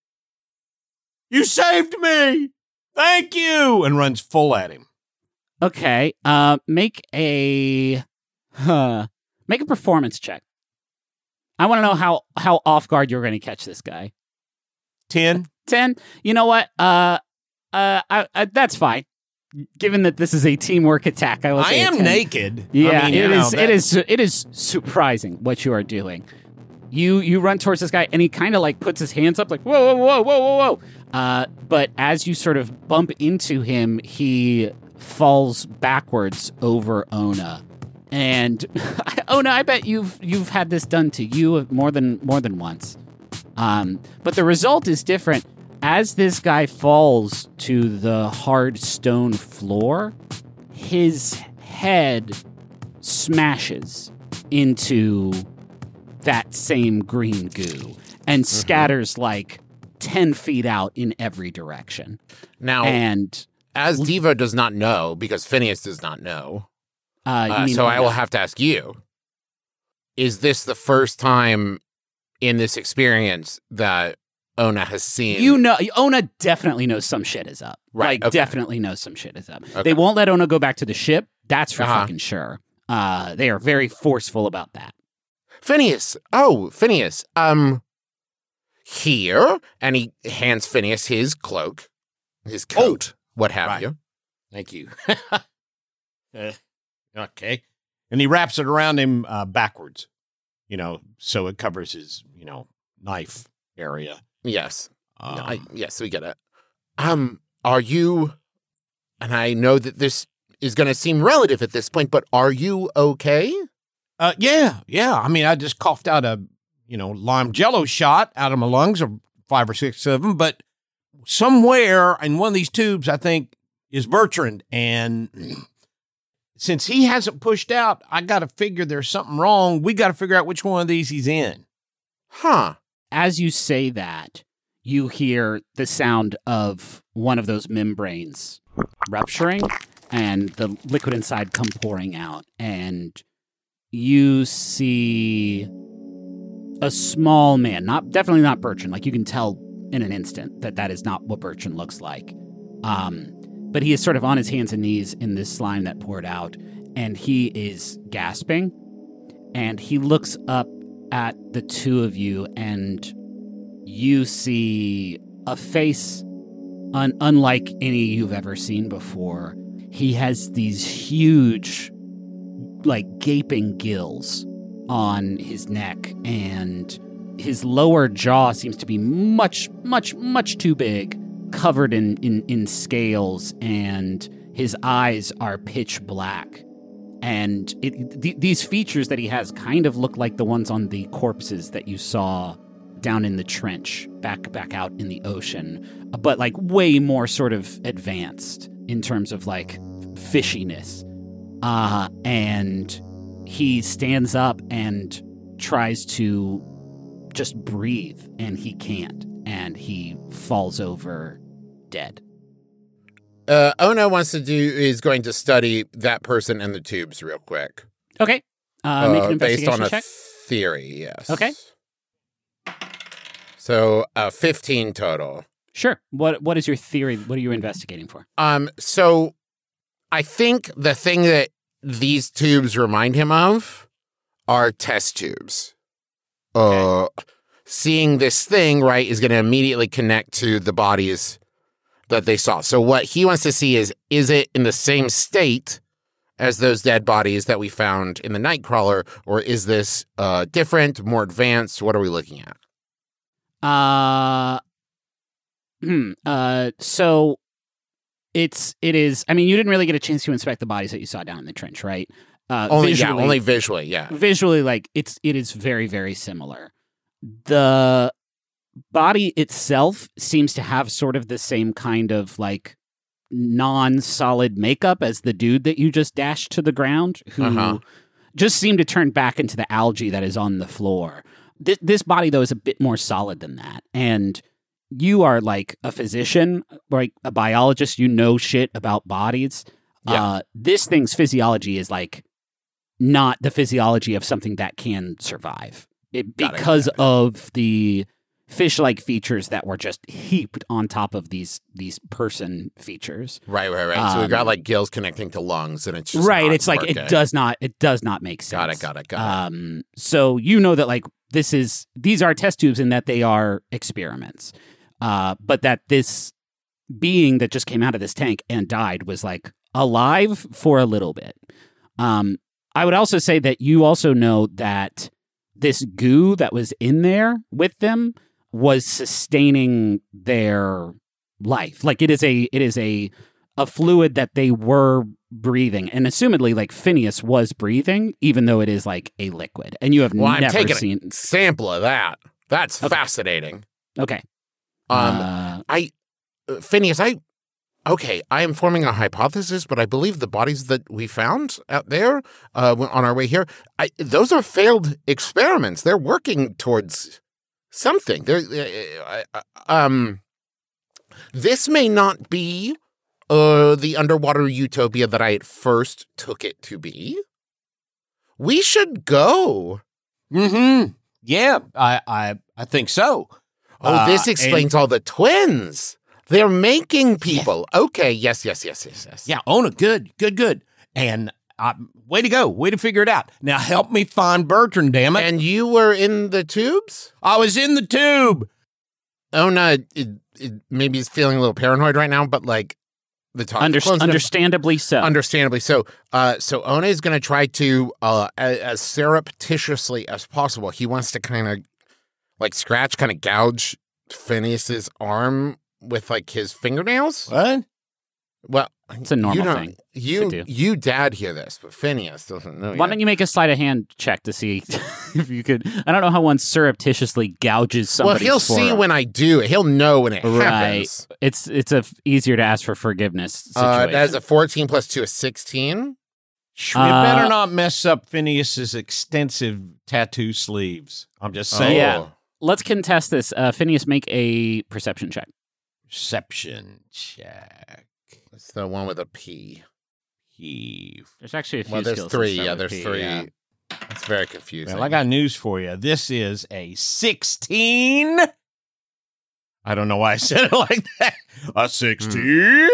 "You saved me! Thank you!" and runs full at him. Okay. Uh, make a huh, make a performance check. I want to know how how off guard you're going to catch this guy. Ten. Ten. You know what? Uh, uh, I, I, that's fine. Given that this is a teamwork attack, I will. I say a am ten. naked. Yeah, I mean, you it know, is. that- It is. It is surprising what you are doing. You you run towards this guy, and he kind of like puts his hands up, like whoa, whoa, whoa, whoa, whoa, whoa. Uh, but as you sort of bump into him, he falls backwards over Ona. And Ona, I bet you've you've had this done to you more than more than once. Um, but the result is different. As this guy falls to the hard stone floor, his head smashes into that same green goo and scatters like ten feet out in every direction. Now, and as Devo does not know, because Phineas does not know, uh, you uh, mean so I will Ona. have to ask you, is this the first time in this experience that Ona has seen? You know, Ona definitely knows some shit is up. Right, Like, okay. definitely knows some shit is up. Okay. They won't let Ona go back to the ship. That's for Uh-huh. fucking sure. Uh, they are very forceful about that. Phineas. Oh, Phineas. Um, here. And he hands Phineas his cloak, his coat, what have right. you. Thank you. Uh, okay. And he wraps it around him uh, backwards, you know, so it covers his, you know, knife area. Yes. Um, I, yes, we get it. Um, are you, and I know that this is going to seem relative at this point, but are you okay? Uh, yeah, yeah. I mean, I just coughed out a, you know, lime jello shot out of my lungs, or five or six of them. But somewhere in one of these tubes, I think, is Bertrand. And since he hasn't pushed out, I got to figure there's something wrong. We got to figure out which one of these he's in. Huh. As you say that, you hear the sound of one of those membranes rupturing and the liquid inside come pouring out. And you see a small man, not definitely not Bertrand. Like, you can tell in an instant that that is not what Bertrand looks like. Um, but he is sort of on his hands and knees in this slime that poured out, and he is gasping. And he looks up at the two of you, and you see a face un- unlike any you've ever seen before. He has these huge, like, gaping gills on his neck, and his lower jaw seems to be much, much, much too big, covered in, in, in scales, and his eyes are pitch black. And it, th- these features that he has kind of look like the ones on the corpses that you saw down in the trench, back back out in the ocean, but like way more sort of advanced in terms of like fishiness. Uh, and he stands up and tries to just breathe, and he can't, and he falls over dead. Uh, Ona wants to do, is going to study that person and the tubes real quick. Okay. Uh, make an based on investigation a check. theory, yes. Okay. So uh, fifteen total. Sure. What What is your theory? What are you investigating for? Um. So I think the thing that these tubes remind him of are test tubes. Okay. Uh, seeing this thing, right, is going to immediately connect to the bodies that they saw. So what he wants to see is, is it in the same state as those dead bodies that we found in the Nightcrawler, or is this uh, different, more advanced? What are we looking at? Uh, hmm. Uh, so it's it is. I mean, you didn't really get a chance to inspect the bodies that you saw down in the trench, right? Uh, only visually, yeah, only visually, yeah. Visually, like it's it is very very similar. The body itself seems to have sort of the same kind of like non-solid makeup as the dude that you just dashed to the ground, who Uh-huh. just seemed to turn back into the algae that is on the floor. This, this body, though, is a bit more solid than that. And you are like a physician, like a biologist, you know shit about bodies. Yeah. Uh, this thing's physiology is like not the physiology of something that can survive. It, Got it, because got it. of the fish-like features that were just heaped on top of these these person features. Right, right, right. so we've got Um, like gills connecting to lungs, and it's just right. not It's like working. it does not it does not make sense. Got it, got it, got it. Um, so you know that like this is these are test tubes in that they are experiments, uh, but that this being that just came out of this tank and died was like alive for a little bit. Um, I would also say that you also know that this goo that was in there with them was sustaining their life. Like it is a it is a a fluid that they were breathing, and assumedly like Phineas was breathing, even though it is like a liquid. And you have Well, I'm never taking seen a sample of that. That's Okay. fascinating. Okay. Um, Uh, I, uh, Phineas, I, okay, I am forming a hypothesis, but I believe the bodies that we found out there uh, on our way here, I, those are failed experiments. They're working towards something. They're, uh, uh, um, this may not be uh, the underwater utopia that I at first took it to be. We should go. Mm-hmm. Yeah, I, I, I think so. Oh, this Uh, explains and- all the twins. They're making people. Okay, yes, yes, yes, yes, yes. Yeah, Ona, good, good, good. And uh, way to go. Way to figure it out. Now help me find Bertrand, damn it. And you were in the tubes? I was in the tube. Ona, it, it, maybe he's feeling a little paranoid right now, but like the talk. under- close enough- understandably so. Understandably so. Uh, so Ona is going to try to, uh, as, as surreptitiously as possible, he wants to kind of like scratch, kind of gouge Phineas's arm with like his fingernails. What? Well, it's a normal you don't- thing You, to do. you dad hear this, but Phineas doesn't know Why yet. don't you make a sleight of hand check to see if you could? I don't know how one surreptitiously gouges Well, somebody's he'll see forearm. when I do it. He'll know when it Right. happens. It's it's a f- easier to ask for forgiveness Uh, situation. that is a fourteen plus two is sixteen. You better Uh, not mess up Phineas's extensive tattoo sleeves. I'm just saying. Yeah. Let's contest this. Uh, Phineas, make a perception check. Perception check. It's the one with a P. P. There's actually a few Well, there's skills that three. start Yeah, with there's P, three. yeah. It's very confusing. Well, I got news for you. This is a sixteen. I don't know why I said it like that. A sixteen?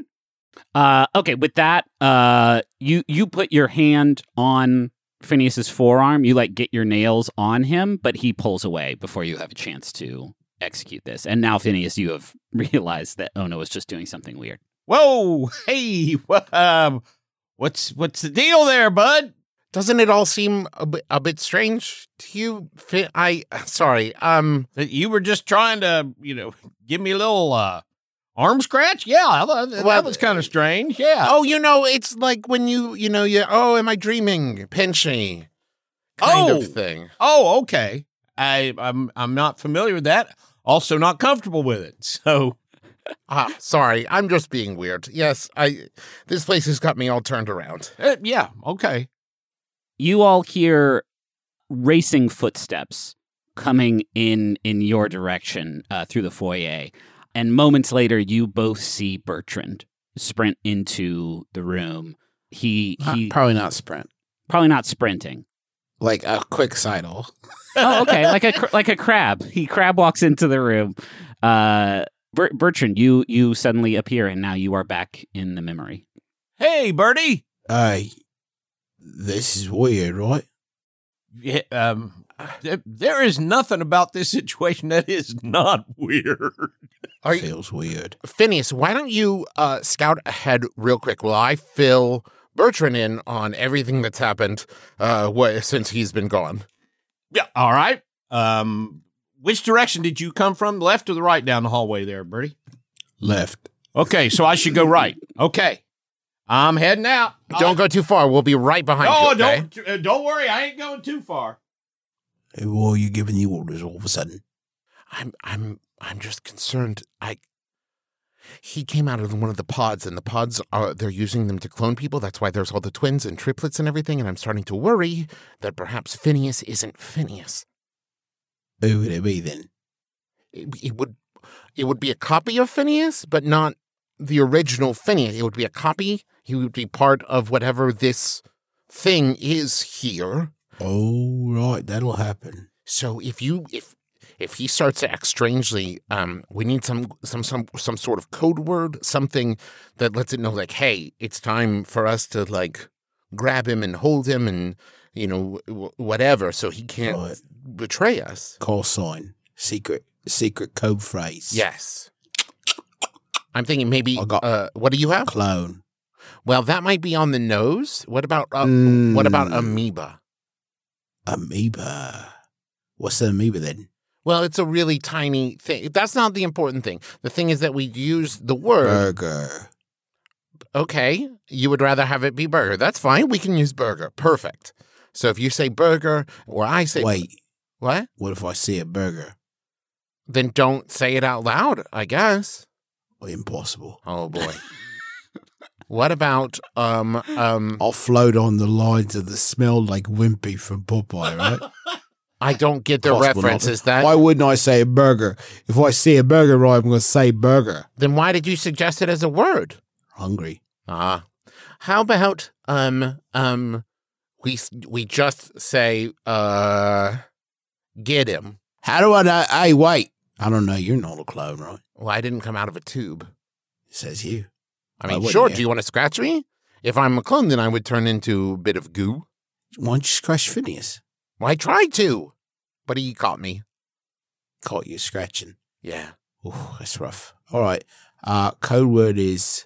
Uh, okay, with that, uh, you you put your hand on Phineas's forearm. You like get your nails on him, but he pulls away before you have a chance to execute this. And now, Phineas, you have realized that Ona was just doing something weird. Whoa, hey, what, um, what's what's the deal there, bud? Doesn't it all seem a bit, a bit strange to you? Fi- I sorry. Um, That you were just trying to, you know, give me a little uh, arm scratch? Yeah, I thought that, Well, that was kind of strange. Yeah. oh, you know, it's like when you, you know, you. Oh, am I dreaming? Pinchy, kind Oh. of thing. Oh, okay. I I'm I'm not familiar with that. Also, not comfortable with it. So. Ah, sorry. I'm just being weird. Yes, I. This place has got me all turned around. Uh, yeah, okay. You all hear racing footsteps coming in in your direction uh, through the foyer, and moments later, you both see Bertrand sprint into the room. He he Probably not sprint. probably not sprinting. Like a quick sidle. Oh, okay. Like a cr- like a crab. He crab walks into the room. Uh, Ber- Bertrand, you you suddenly appear, and now you are back in the memory. Hey, Bertie. Hey, this is weird, right? Yeah, um, there, there is nothing about this situation that is not weird. Are you, Feels weird. Phineas, why don't you uh, scout ahead real quick while I fill Bertrand in on everything that's happened uh, wh- since he's been gone? Yeah, all right. Um, which direction did you come from? The left or the right down the hallway there, Bertie? Left. Okay, so I should go right. Okay. I'm heading out. Don't go too far. We'll be right behind no, you, okay? don't, uh, don't worry. I ain't going too far. Hey, why are you giving you orders all of a sudden? I'm I'm I'm just concerned. I he came out of one of the pods, and the pods are they're using them to clone people. That's why there's all the twins and triplets and everything. And I'm starting to worry that perhaps Phineas isn't Phineas. Who would it be then? It, it would it would be a copy of Phineas, but not the original Phineas. It would be a copy. He would be part of whatever this thing is here. Oh, right, that'll happen. So if you if if he starts to act strangely, um, we need some some some some sort of code word, something that lets it know, like, hey, it's time for us to like grab him and hold him, and you know w- whatever, so he can't Right. betray us. Call sign. Secret secret code phrase. Yes. I'm thinking maybe. I got uh, what do you have? Clone. Well, that might be on the nose. What about uh, Mm. what about amoeba? Amoeba. What's the amoeba then? Well, it's a really tiny thing. That's not the important thing. The thing is that we use the word Burger. Okay, you would rather have it be burger. That's fine. We can use burger. Perfect. So if you say burger or I say Wait, what? what if I see a burger? Then don't say it out loud, I guess. Impossible. Oh boy. What about um um I'll float on the lines of the smell like Wimpy from Popeye, right? I don't get the Possible reference. not. Is that Why wouldn't I say burger? If I see a burger, right, I'm going to say burger. then why did you suggest it as a word? Hungry. Ah. How about um um we s- we just say uh get him. How do I know? Hey, wait. I don't know. You're not a clone, right? Well, I didn't come out of a tube. Says you. I Why mean, wouldn't sure, you? do you want to scratch me? If I'm a clone, then I would turn into a bit of goo. Why don't you scratch Phineas? Well, I tried to, but he caught me. Caught you scratching. Yeah. Ooh, that's rough. All right. Uh, code word is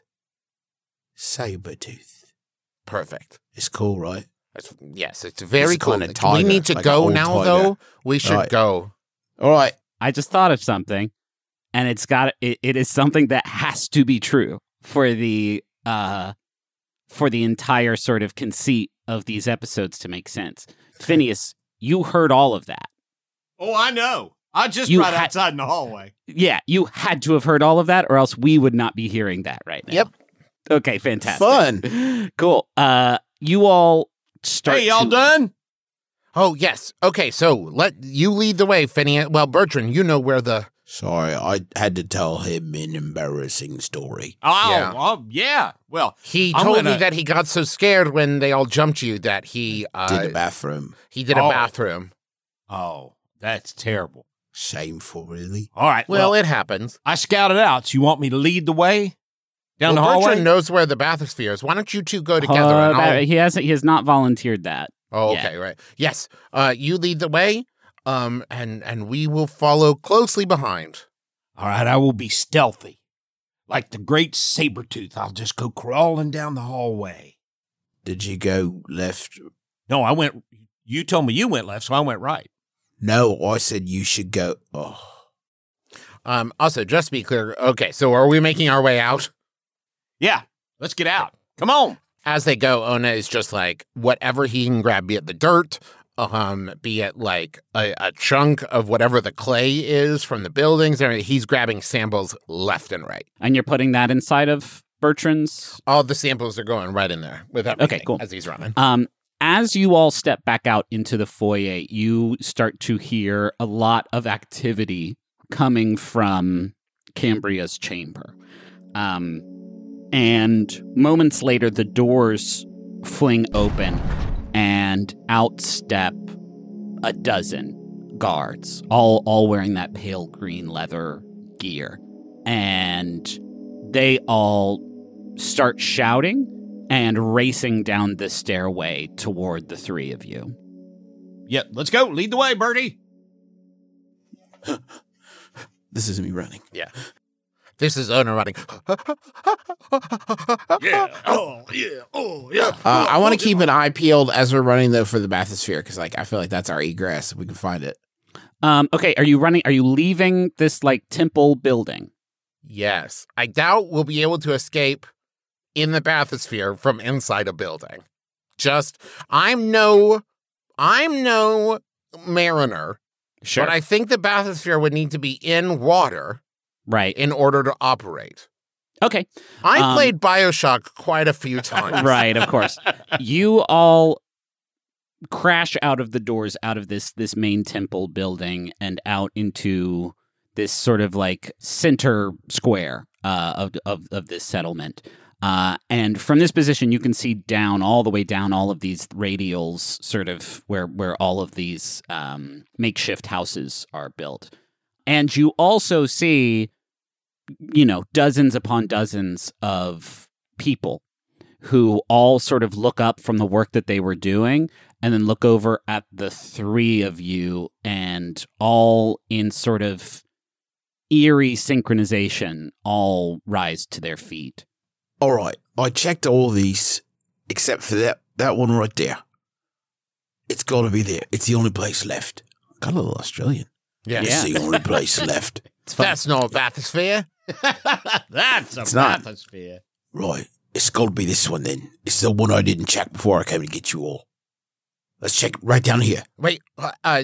Sabertooth. Perfect. It's cool, right? That's, yes, it's very It's cool. kinda we tiger, need to like go an old now, tiger. though. We should Right. go. All right. I just thought of something, and it's got it, it is something that has to be true for the uh for the entire sort of conceit of these episodes to make sense. Phineas, you heard all of that. Oh, I know. I just You right had- outside in the hallway. Yeah, you had to have heard all of that, or else we would not be hearing that right now. Yep. Okay, fantastic. Fun. Cool. Uh, you all start. Hey, y'all to- done? Oh, yes. Okay, so let you lead the way, Phineas. Well, Bertrand, you know where the... Sorry, I had to tell him an embarrassing story. Oh, Yeah. well, yeah. Well, He I'm told gonna- me that he got so scared when they all jumped you that he... Uh, Did the bathroom. He did a Oh. bathroom. Oh, that's terrible. Shameful, really. All right. Well, Well, it happens. I scouted out. So you want me to lead the way down well, the hallway? Bertrand knows where the bathysphere is. Why don't you two go together? Uh, and that- I'll... he hasn't. He has not volunteered that. Oh, Yeah. okay, right. Yes, uh, you lead the way, um, and and we will follow closely behind. All right, I will be stealthy. Like the great saber-tooth, I'll just go crawling down the hallway. Did you go left? No, I went, you told me you went left, so I went right. No, I said you should go. Oh, Um, also, just to be clear, okay, so are we making our way out? Yeah, let's get out. Come on. As they go, Ona is just like, whatever he can grab, be it the dirt, um, be it like a, a chunk of whatever the clay is from the buildings, and he's grabbing samples left and right. And you're putting that inside of Bertrand's. All the samples are going right in there with everything Okay, cool. as he's running. Um, as you all step back out into the foyer, you start to hear a lot of activity coming from Cambria's chamber. Um, and moments later, the doors fling open, and out step a dozen guards, all all wearing that pale green leather gear. And they all start shouting and racing down the stairway toward the three of you. Yeah, let's go. Lead the way, Bertie. This is me running. Yeah. This is Ona running. Yeah. Oh, yeah. Oh, yeah. Uh, I want to keep an eye peeled as we're running, though, for the bathysphere, because like I feel like that's our egress if we can find it. Um, okay, are you running? Are you leaving this like temple building? Yes. I doubt we'll be able to escape in the bathysphere from inside a building. Just, I'm no, I'm no mariner. Sure. But I think the bathysphere would need to be in water. Right. In order to operate. Okay. I've um, played BioShock quite a few times. Right, of course. You all crash out of the doors, out of this this main temple building and out into this sort of like center square uh, of, of, of this settlement. Uh, and from this position, you can see down, all the way down, all of these radials, sort of where, where all of these um, makeshift houses are built. And you also see, you know, dozens upon dozens of people who all sort of look up from the work that they were doing and then look over at the three of you and all in sort of eerie synchronization, all rise to their feet. All right, I checked all these except for that, that one right there. It's got to be there. It's the only place left. Got a little Australian. Yeah. It's the only place left. That's not a bathysphere. That's a It's not. bathysphere. Right. It's got to be this one then. It's the one I didn't check before I came to get you all. Let's check right down here. Wait. Uh, uh,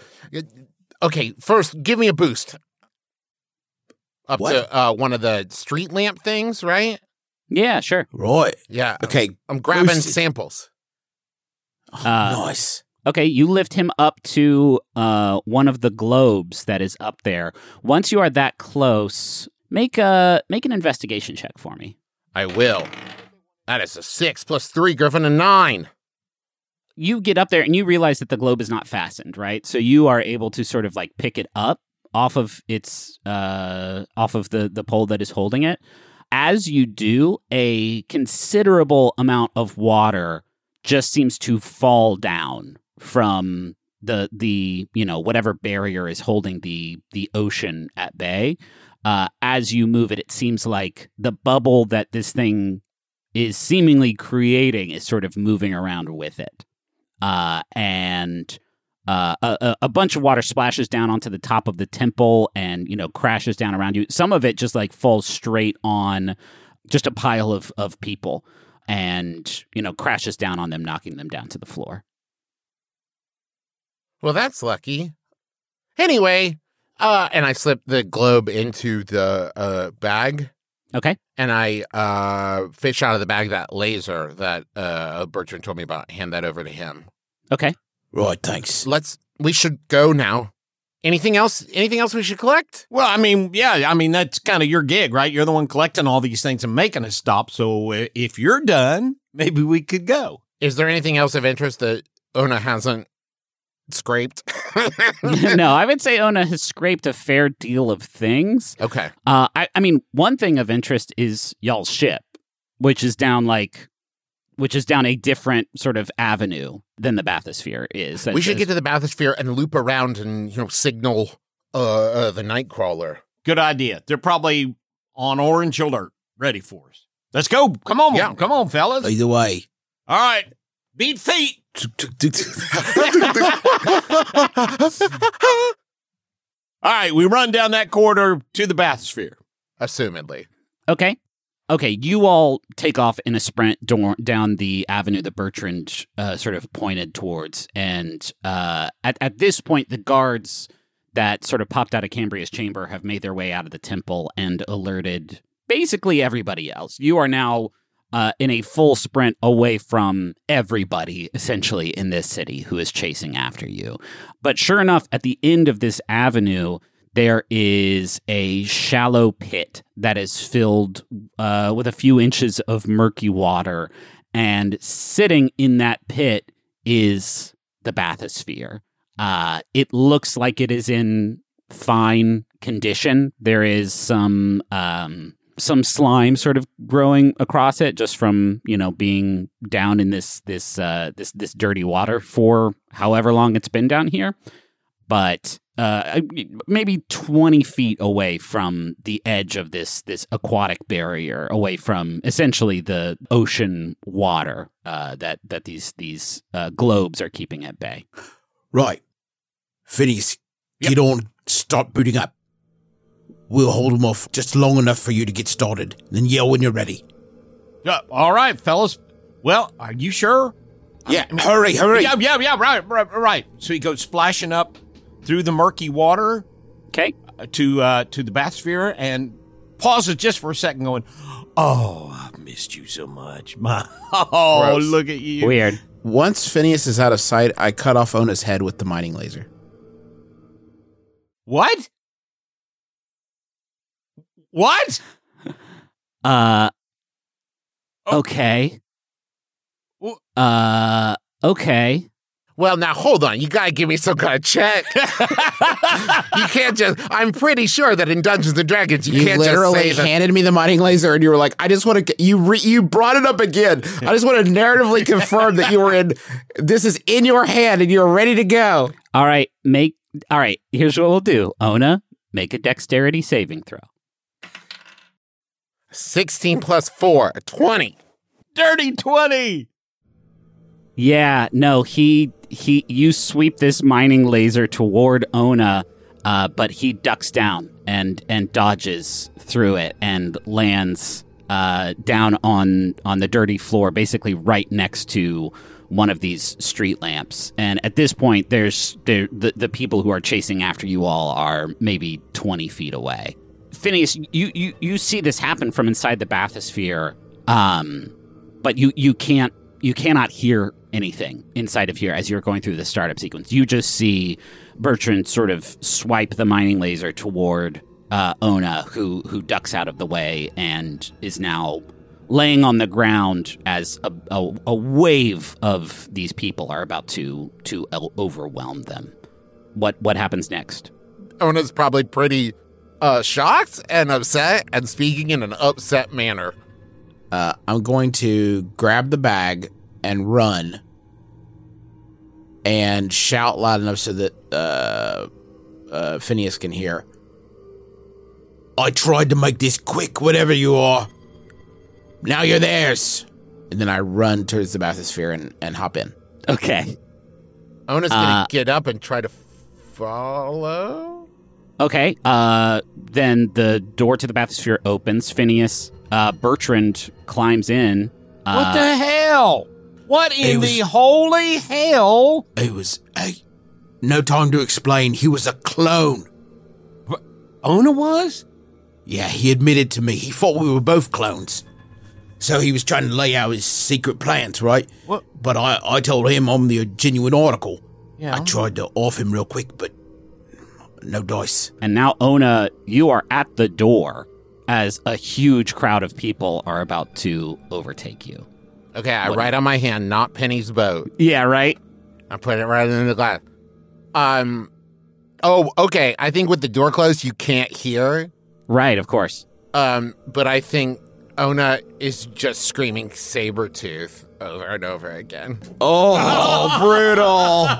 okay, first, give me a boost. Up What? to uh, one of the street lamp things, right? Yeah, sure. Right. Yeah. Okay. I'm grabbing boost it. samples. Oh, Uh, nice. Okay, you lift him up to uh, one of the globes that is up there. Once you are that close, make a make an investigation check for me. I will. That is a six plus three, Griffin, a nine. You get up there and you realize that the globe is not fastened, right? So you are able to sort of like pick it up off of its uh, off of the the pole that is holding it. As you do, a considerable amount of water just seems to fall down from the the you know whatever barrier is holding the the ocean at bay. Uh, as you move it, it seems like the bubble that this thing is seemingly creating is sort of moving around with it, uh, and uh, a, a bunch of water splashes down onto the top of the temple and you know crashes down around you. Some of it just like falls straight on just a pile of of people and you know crashes down on them, knocking them down to the floor. Well, that's lucky. Anyway, uh, and I slipped the globe into the uh, bag. Okay. And I uh, fish out of the bag that laser that uh, Bertrand told me about. Hand that over to him. Okay. Right, thanks. Let's. We should go now. Anything else? Anything else we should collect? Well, I mean, yeah, I mean, that's kind of your gig, right? You're the one collecting all these things and making us stop. So uh, if you're done, maybe we could go. Is there anything else of interest that Ona hasn't scraped? No, I would say Ona has scraped a fair deal of things. Okay. Uh, I, I mean, one thing of interest is y'all's ship, which is down like, which is down a different sort of avenue than the bathysphere is. We should get to the bathysphere and loop around and you know signal uh, uh, the Nightcrawler. Good idea. They're probably on orange alert, ready for us. Let's go. Come on. Yeah. Come on, fellas. Either way. All right. Beat feet. All right, we run down that corridor to the bathysphere. Assumedly. Okay. Okay, you all take off in a sprint do- down the avenue that Bertrand uh, sort of pointed towards. And uh, at, at this point, the guards that sort of popped out of Cambria's chamber have made their way out of the temple and alerted basically everybody else. You are now uh, in a full sprint away from everybody, essentially, in this city who is chasing after you. But sure enough, at the end of this avenue, there is a shallow pit that is filled uh, with a few inches of murky water. And sitting in that pit is the bathysphere. Uh, it looks like it is in fine condition. There is some um, some slime sort of growing across it, just from you know being down in this this uh, this this dirty water for however long it's been down here. But uh, maybe twenty feet away from the edge of this this aquatic barrier, away from essentially the ocean water uh, that that these these uh, globes are keeping at bay. Right, Phineas, yep. Get on, start booting up. We'll hold them off just long enough for you to get started. Then yell when you're ready. Uh, all right, fellas. Well, are you sure? Yeah, I mean, hurry, hurry. Yeah, yeah, yeah, right, right, right. So he goes splashing up through the murky water. Okay. Uh, to uh, to the bathysphere and pauses just for a second going, oh, I've missed you so much. My, oh, Gross. Look at you. Weird. Once Phineas is out of sight, I cut off Ona's head with the mining laser. What? What? Uh, okay. Uh, okay. Well, now, hold on. You gotta give me some kind of check. You can't just... I'm pretty sure that in Dungeons and Dragons, you, you can't just say literally that... handed me the mining laser, and you were like, I just want to... You re, you brought it up again. I just want to narratively confirm that you were in... This is in your hand, and you're ready to go. All right, make... All right, here's what we'll do. Ona, make a dexterity saving throw. sixteen plus four, twenty. Dirty twenty! Yeah, no, he... He, you sweep this mining laser toward Ona, uh, but he ducks down and and dodges through it and lands uh, down on on the dirty floor, basically right next to one of these street lamps. And at this point, there's there, the the people who are chasing after you all are maybe twenty feet away. Phineas, you you you see this happen from inside the bathysphere, um, but you you can't you cannot hear anything inside of here as you're going through the startup sequence. You just see Bertrand sort of swipe the mining laser toward uh, Ona, who who ducks out of the way and is now laying on the ground as a, a, a wave of these people are about to to overwhelm them. What what happens next? Ona's probably pretty uh, shocked and upset and speaking in an upset manner. Uh, I'm going to grab the bag and run and shout loud enough so that uh, uh, Phineas can hear. I tried to make this quick, whatever you are. Now you're theirs. And then I run towards the bathysphere and, and hop in. Okay. Ona's going to uh, get up and try to follow. Okay. Uh, then the door to the bathysphere opens. Phineas, uh, Bertrand climbs in. Uh, what the hell? What in was, the holy hell? It was, hey, no time to explain. He was a clone. What, Ona was? Yeah, he admitted to me. He thought we were both clones. So he was trying to lay out his secret plans, right? What? But I, I told him I'm the genuine article. Yeah. I tried to off him real quick, but no dice. And now, Ona, you are at the door as a huge crowd of people are about to overtake you. Okay, I what? write on my hand, not Penny's boat. Yeah, right? I put it right in the glass. Um, oh, okay, I think with the door closed, you can't hear. Right, of course. Um, but I think Ona is just screaming Sabretooth over and over again. Oh, brutal.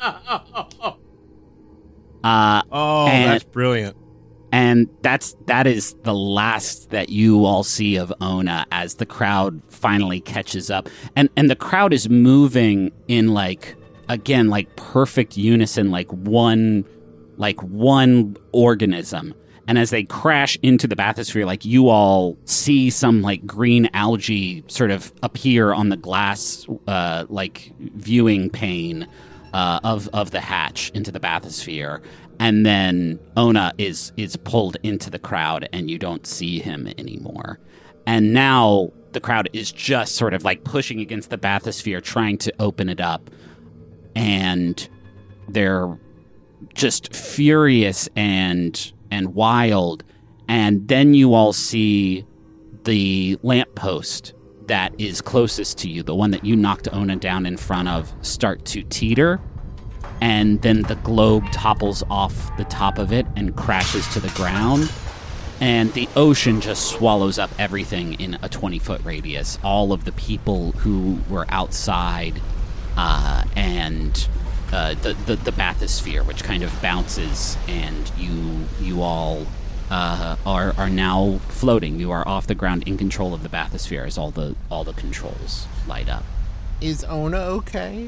Uh, oh, and, that's brilliant. And that's that is the last that you all see of Ona as the crowd finally catches up. And and the crowd is moving in like again like perfect unison, like one like one organism. And as they crash into the bathysphere, like you all see some like green algae sort of appear on the glass uh, like viewing pane uh, of of the hatch into the bathysphere. And then Ona is is pulled into the crowd and you don't see him anymore. And now the crowd is just sort of like pushing against the bathysphere, trying to open it up. And they're just furious and and wild. And then you all see the lamppost that is closest to you, the one that you knocked Ona down in front of, start to teeter, and then the globe topples off the top of it and crashes to the ground, and the ocean just swallows up everything in a twenty-foot radius. All of the people who were outside, uh, and uh, the, the the bathysphere, which kind of bounces, and you you all uh, are are now floating. You are off the ground, in control of the bathysphere, as all the all the controls light up. Is Ona okay?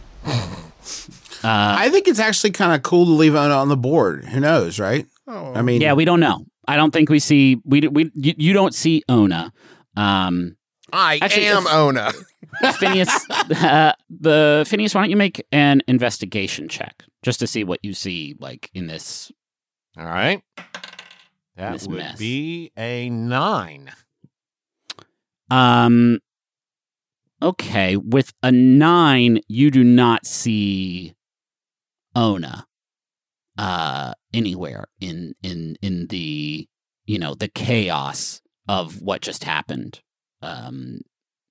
Uh, I think it's actually kind of cool to leave Ona on the board. Who knows, right? Oh. I mean, yeah, we don't know. I don't think we see we we you, you don't see Ona. Um, I actually, am if, Ona. Phineas, uh, the Phineas, why don't you make an investigation check just to see what you see, like in this? All right, that this would mess. be a nine. Um. Okay, with a nine, you do not see Ona uh, anywhere in in in the you know the chaos of what just happened. Um,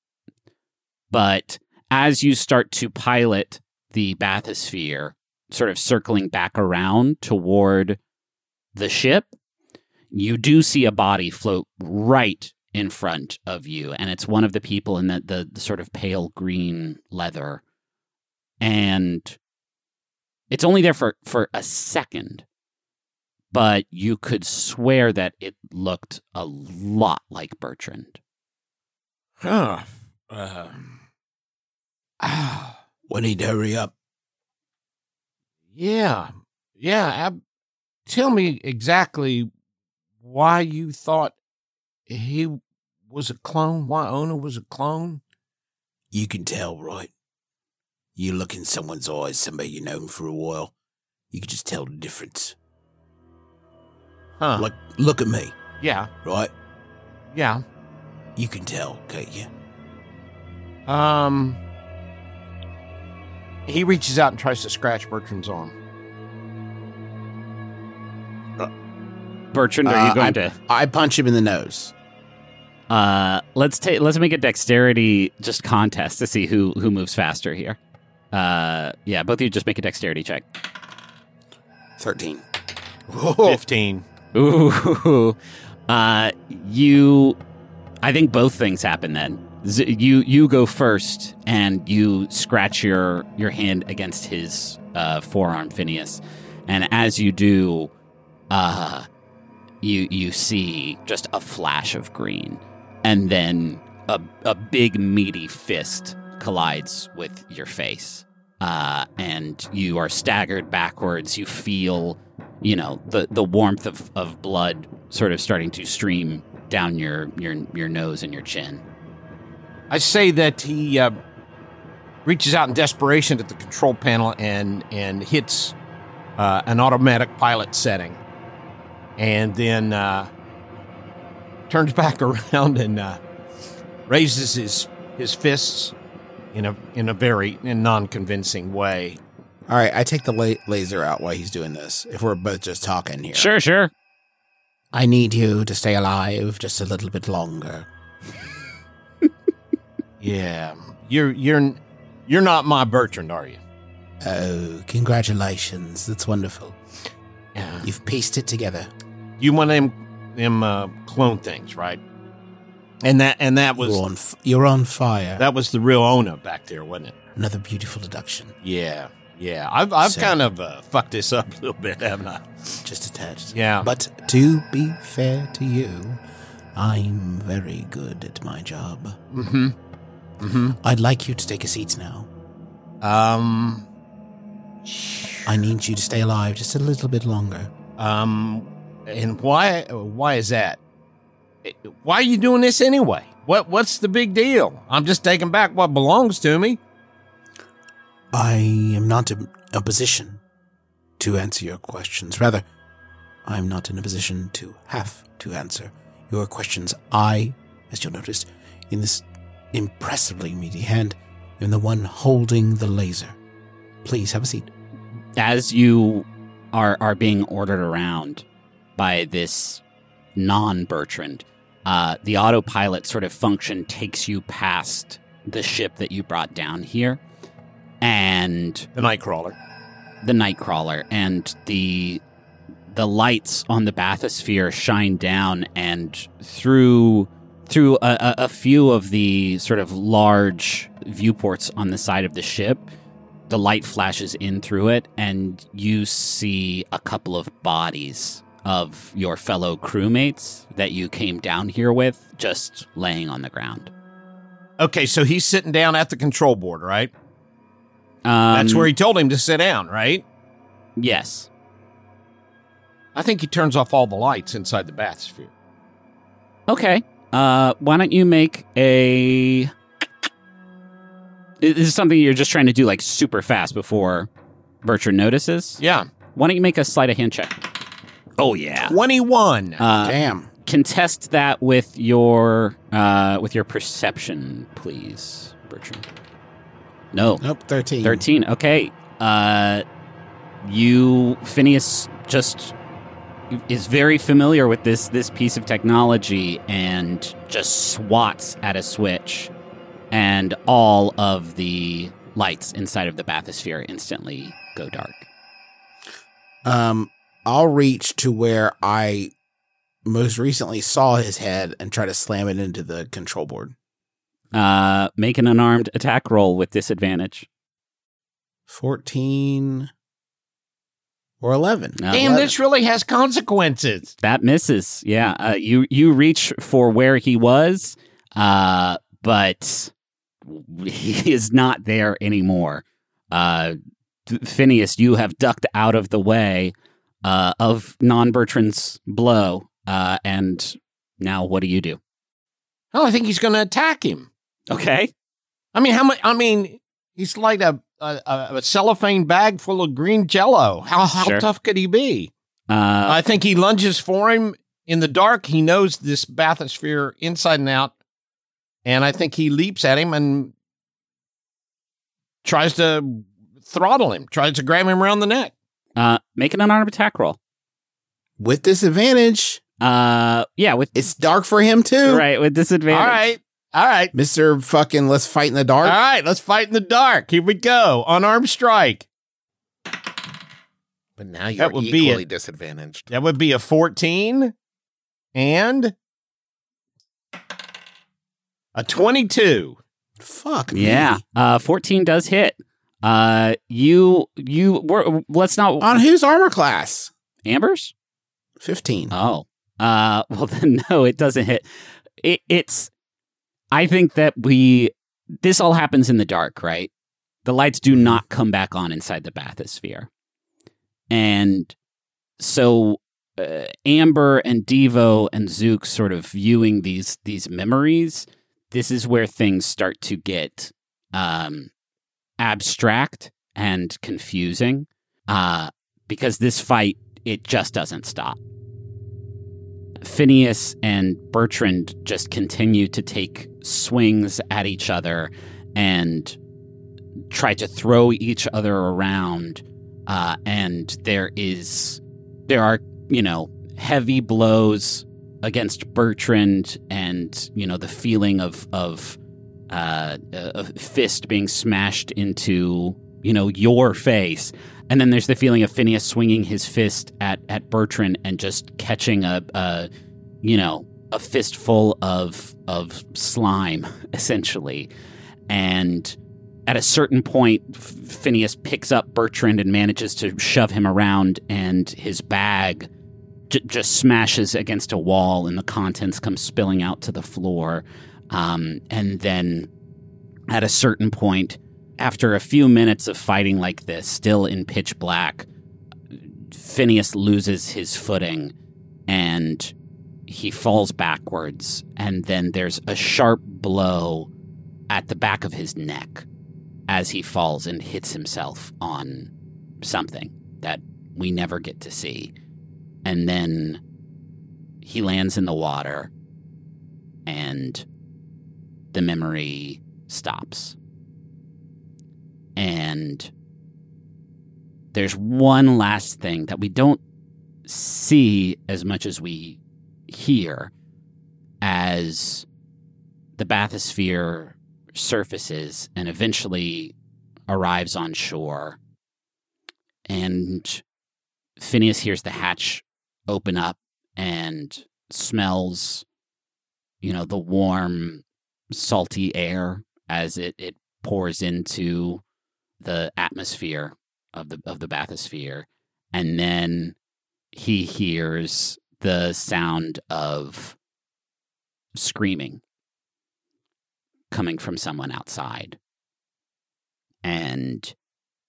but as you start to pilot the bathysphere, sort of circling back around toward the ship, you do see a body float right in front of you, and it's one of the people in the, the, the sort of pale green leather, and it's only there for, for a second, but you could swear that it looked a lot like Bertrand. Huh. Uh, ah, we need to hurry up. Yeah. Yeah. Ab- tell me exactly why you thought he was a clone, why Ona was a clone? You can tell, right? You look in someone's eyes, somebody you known for a while, you can just tell the difference. Huh. Like, look at me. Yeah. Right? Yeah. You can tell, can't you? Um, he reaches out and tries to scratch Bertrand's arm. Bertrand, are you Uh, going I, to? I punch him in the nose. Uh, let's take. Let's make a dexterity just contest to see who who moves faster here. Uh, yeah, both of you just make a dexterity check. Thirteen. Fifteen. Ooh. Uh, you. I think both things happen then. Z- you you go first, and you scratch your your hand against his uh, forearm, Phineas, and as you do, uh, you you see just a flash of green. And then a, a big meaty fist collides with your face. Uh, and you are staggered backwards. You feel, you know, the, the warmth of, of blood sort of starting to stream down your, your, your nose and your chin. I say that he uh, reaches out in desperation at the control panel and, and hits uh, an automatic pilot setting. And then... Uh, turns back around and uh, raises his his fists in a in a very in non-convincing way. All right, I take the la- laser out while he's doing this. If we're both just talking here, Sure, sure. I need you to stay alive just a little bit longer. Yeah, you're you're you're not my Bertrand, are you? Oh, congratulations! That's wonderful. Yeah, you've pieced it together. You want them them uh, clone things, right? And that and that was you're on, f- you're on fire. That was the real Ona back there, wasn't it? Another beautiful deduction. Yeah, yeah. I've I've So- kind of uh, fucked this up a little bit, haven't I? Just a touch. Yeah. But to be fair to you, I'm very good at my job. Mm-hmm. Mm-hmm. I'd like you to take a seat now. Um, I need you to stay alive just a little bit longer. Um, and why? Why is that? Why are you doing this anyway? What What's the big deal? I'm just taking back what belongs to me. I am not in a position to answer your questions. Rather, I'm not in a position to have to answer your questions. I, as you'll notice, in this impressively meaty hand, am the one holding the laser. Please have a seat. As you are are being ordered around by this non-Bertrand, uh, the autopilot sort of function takes you past the ship that you brought down here, and the Nightcrawler, the Nightcrawler, and the the lights on the bathysphere shine down, and through through a, a, a few of the sort of large viewports on the side of the ship, the light flashes in through it, and you see a couple of bodies of your fellow crewmates that you came down here with, just laying on the ground. Okay, so he's sitting down at the control board, right? Um, That's where he told him to sit down, right? Yes. I think he turns off all the lights inside the bathysphere. Okay. Uh, why don't you make a... This is something you're just trying to do, like, super fast before Bertrand notices? Yeah. Why don't you make a sleight of hand check? Oh, yeah. twenty-one. Uh, Damn. Contest that with your uh, with your perception, please, Bertrand. No. Nope, thirteen. thirteen, okay. Uh, you, Phineas, just is very familiar with this, this piece of technology and just swats at a switch, and all of the lights inside of the bathysphere instantly go dark. Um, I'll reach to where I most recently saw his head and try to slam it into the control board. Uh, make an unarmed attack roll with disadvantage. fourteen or eleven. Uh, Damn, this really has consequences. That misses. Yeah. Uh, you, you reach for where he was, uh, but he is not there anymore. Uh, Phineas, you have ducked out of the way uh, of non-Bertrand's blow, uh, and now what do you do? Oh, I think he's going to attack him. Okay. I mean, how much? I mean, he's like a, a a cellophane bag full of green Jello. How how Sure. tough could he be? Uh, I think he lunges for him in the dark. He knows this bathysphere inside and out, and I think he leaps at him and tries to throttle him, tries to grab him around the neck. uh, make an unarmed attack roll. With disadvantage. Uh, yeah, with It's dark for him too. right with disadvantage. All right, all right, Mister fucking let's fight in the all dark. right. Let's fight in the dark. Here we go. Unarmed strike. But now you're That would be equally it. disadvantaged. That would be a fourteen and a twenty-two. Fuck me. Yeah. Uh, fourteen does hit. Uh, you you we're, let's not On whose armor class? Amber's. fifteen. Oh, uh, well then no, it doesn't hit. It, it's. I think that we. This all happens in the dark, right? The lights do not come back on inside the bathysphere, and so uh, Amber and Devo and Zook sort of viewing these these memories. This is where things start to get um, abstract and confusing, uh, because this fight, it just doesn't stop. Phineas and Bertrand just continue to take swings at each other and try to throw each other around. Uh, and there is, there are, you know, heavy blows against Bertrand, and, you know, the feeling of, of uh, a fist being smashed into, you know, your face. And then there's the feeling of Phineas swinging his fist at, at Bertrand and just catching a, a, you know, a fistful of of slime, essentially. And at a certain point, Phineas picks up Bertrand and manages to shove him around, and his bag j- just smashes against a wall, and the contents come spilling out to the floor. Um, and then at a certain point, after a few minutes of fighting like this, still in pitch black, Phineas loses his footing and he falls backwards. And then there's a sharp blow at the back of his neck as he falls and hits himself on something that we never get to see. And then he lands in the water and the memory stops. And there's one last thing that we don't see as much as we hear. as the bathysphere surfaces and eventually arrives on shore. And Phineas hears the hatch open up and smells, you know, the warm, salty air as it, it pours into the atmosphere of the of the bathysphere. And then he hears the sound of screaming coming from someone outside. And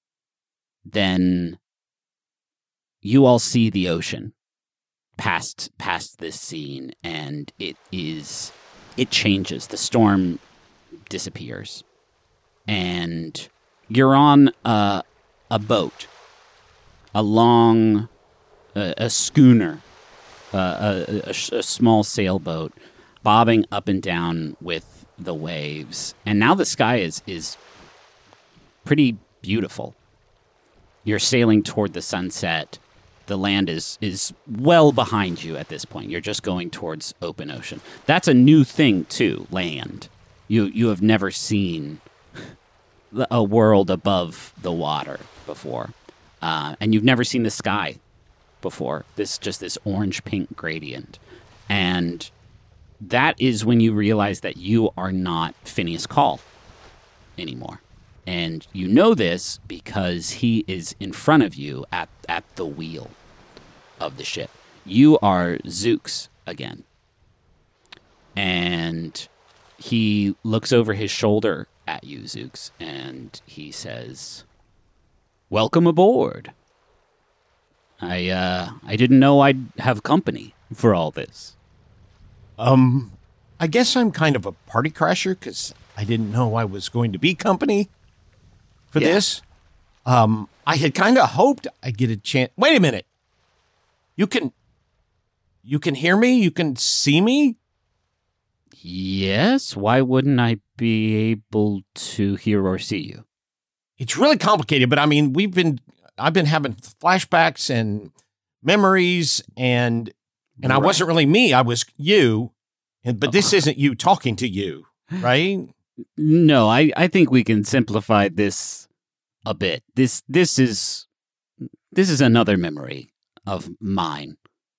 then you all see the ocean past past this scene, and it is it changes. The storm disappears, and you're on a, a boat, a long, a, a schooner, uh, a, a, a small sailboat, bobbing up and down with the waves. And now the sky is is pretty beautiful. You're sailing toward the sunset. The land is is well behind you at this point. You're just going towards open ocean. That's a new thing too, land. You you have never seen a world above the water before. Uh, and you've never seen the sky before. This just this orange-pink gradient. And that is when you realize that you are not Phineas Call anymore. And you know this because he is in front of you at, at the wheel of the ship. You are Zooks again. And he looks over his shoulder at you, Zooks, and he says, "Welcome aboard. I, uh, I didn't know I'd have company for all this." Um, I guess I'm kind of a party crasher because I didn't know I was going to be company for Yeah. this. Um, I had kind of hoped I'd get a chance. Wait a minute. You can, you can hear me? You can see me? Yes, why wouldn't I be able to hear or see you? It's really complicated, but I mean, we've been, I've been having flashbacks and memories, and and I Right. wasn't really me. I was you, and but this isn't you talking to you, right? No, I, I think we can simplify this a bit. This this is this is another memory of mine,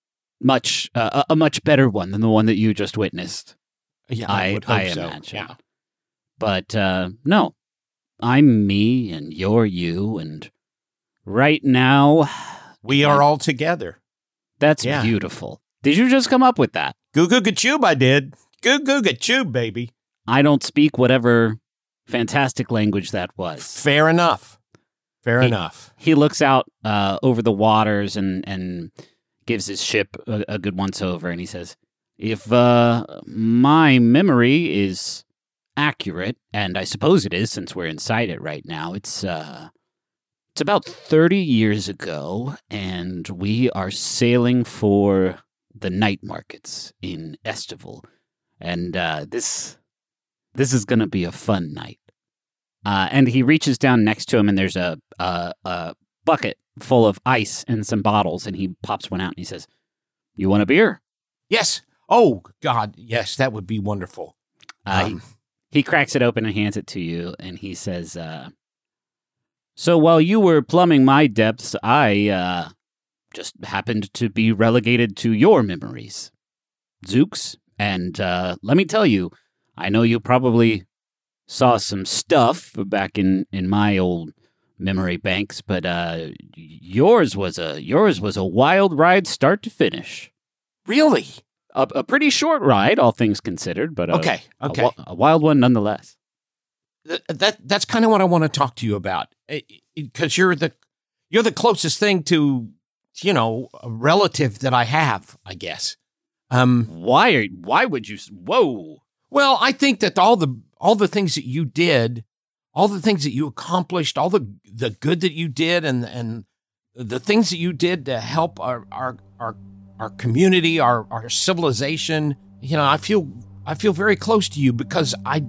much uh, a a much better one than the one that you just witnessed. Yeah, I, I would hope I so. imagine. Yeah. But uh, no, I'm me and you're you, and right now We are all together. that's Yeah. beautiful. Did you just come up with that? Goo goo gachoob, I did. Goo goo gachoob, baby. I don't speak whatever fantastic language that was. Fair enough. Fair He- enough. He looks out uh, over the waters and, and gives his ship a, a good once over, and he says, "If uh, my memory is accurate, and I suppose it is since we're inside it right now, it's uh, it's about thirty years ago, and we are sailing for the night markets in Estival, and uh, this this is going to be a fun night." Uh, and he reaches down next to him, and there's a, a a bucket full of ice and some bottles, and he pops one out, and he says, "You want a beer?" Yes. Oh, God. Yes, that would be wonderful. Uh, Um, he, he cracks it open and hands it to you, and he says, uh, "So while you were plumbing my depths, I uh, just happened to be relegated to your memories, Zooks. And uh, let me tell you, I know you probably saw some stuff back in, in my old memory banks, but uh, yours was a yours was a wild ride, start to finish. Really? A, a pretty short ride, all things considered, but a, Okay, a okay. wi- a wild one nonetheless." Th- that that's kind of what I want to talk to you about, because you're the you're the closest thing to, you know, a relative that I have, I guess. Um, why are why would you? Whoa. Well, I think that all the all the things that you did, all the things that you accomplished, all the the good that you did, and and the things that you did to help our our our, our community, our our civilization. You know, I feel I feel very close to you because I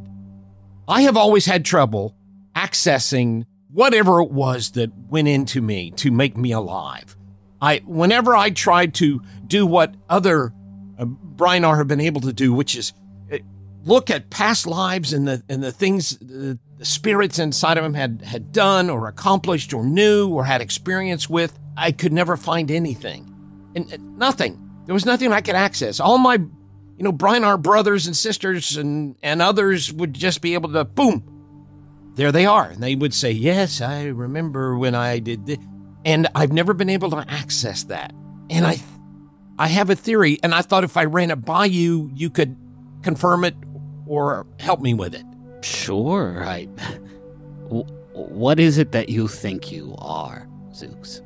I have always had trouble accessing whatever it was that went into me to make me alive. I whenever I tried to do what other uh, Brian R. have been able to do, which is uh, look at past lives and the and the things the, the spirits inside of him had, had done or accomplished or knew or had experience with. I could never find anything. And, and nothing. There was nothing I could access. All my, you know, Brian R. brothers and sisters and, and others would just be able to, boom, there they are. And they would say, yes, I remember when I did this. And I've never been able to access that. And I I have a theory, and I thought if I ran it by you, you could confirm it or help me with it. Sure. I. What is it that you think you are, Zooks?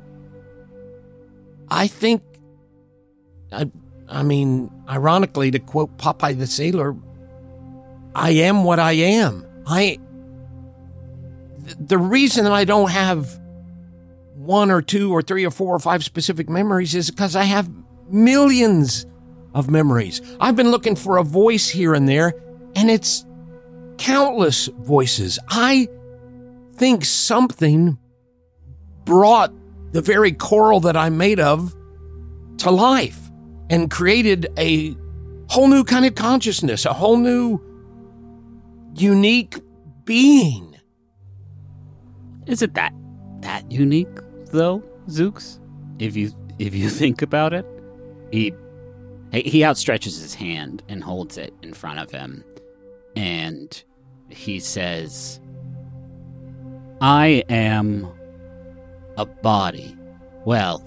I think, I, I mean, ironically, to quote Popeye the Sailor, I am what I am. I. The reason that I don't have one or two or three or four or five specific memories is because I have millions of memories. I've been looking for a voice here and there, and it's countless voices. I think something brought the very coral that I'm made of to life and created a whole new kind of consciousness, a whole new unique being. Is it that that unique, though, Zooks? If you if you think about it, he he outstretches his hand and holds it in front of him, and he says, "I am a body. Well,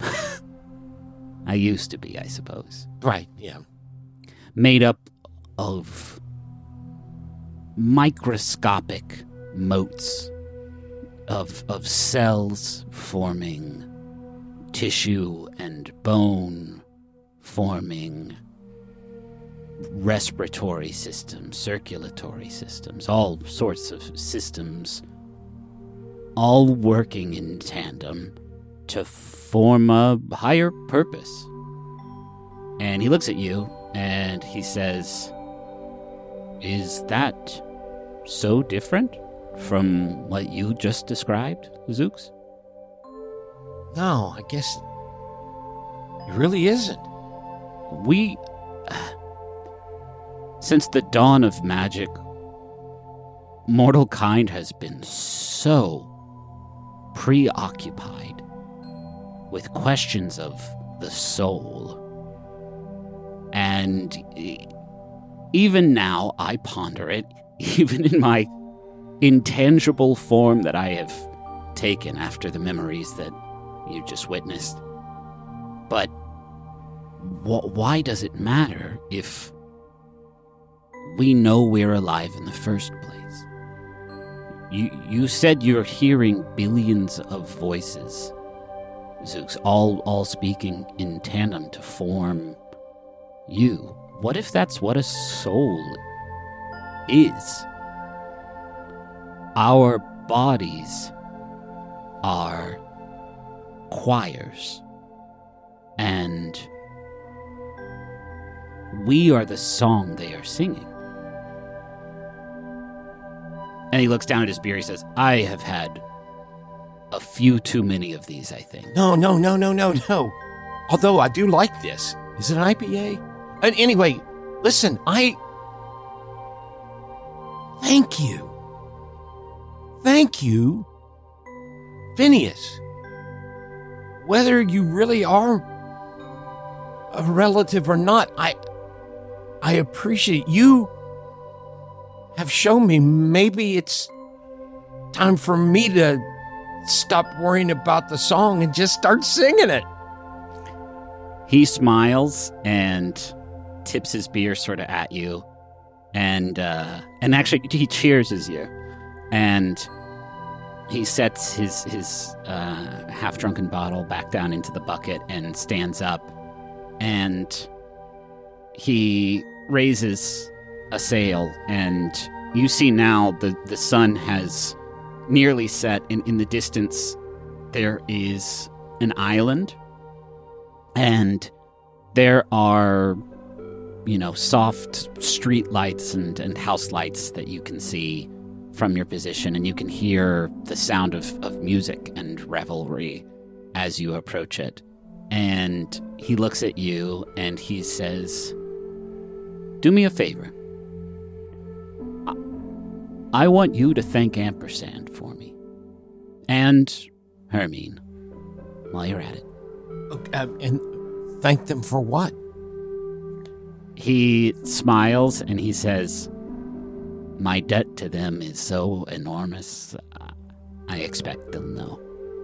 I used to be, I suppose. Right? Yeah. Made up of microscopic motes." Of, of cells forming tissue and bone, forming respiratory systems, circulatory systems, all sorts of systems, all working in tandem to form a higher purpose. And he looks at you and he says, "Is that so different from what you just described, Zooks?" No, I guess it really isn't. We, uh, since the dawn of magic, mortal kind has been so preoccupied with questions of the soul. And even now, I ponder it, even in my intangible form that I have taken after the memories that you just witnessed. But wh- why does it matter if we know we're alive in the first place? You you said you're hearing billions of voices, Zooks, all all speaking in tandem to form you. What if that's what a soul is? Our bodies are choirs, and we are the song they are singing. And he looks down at his beer. He says, "I have had a few too many of these, I think." No, no, no, no, no, no. Although I do like this. Is it an I P A? And anyway, listen, I... Thank you. Thank you, Phineas. Whether you really are a relative or not, I I appreciate you have shown me maybe it's time for me to stop worrying about the song and just start singing it. He smiles and tips his beer sort of at you, and uh, and actually he cheers you. And he sets his his uh, half-drunken bottle back down into the bucket and stands up. And he raises a sail, and you see now the, the sun has nearly set. In, in the distance, there is an island. And there are, you know, soft street lights and, and house lights that you can see from your position, and you can hear the sound of, of music and revelry as you approach it. And he looks at you and he says, do me a favor. I, I want you to thank Ampersand for me. And Hermine, while you're at it. Okay, uh, and thank them for what? He smiles and he says, my debt to them is so enormous, I expect they'll know.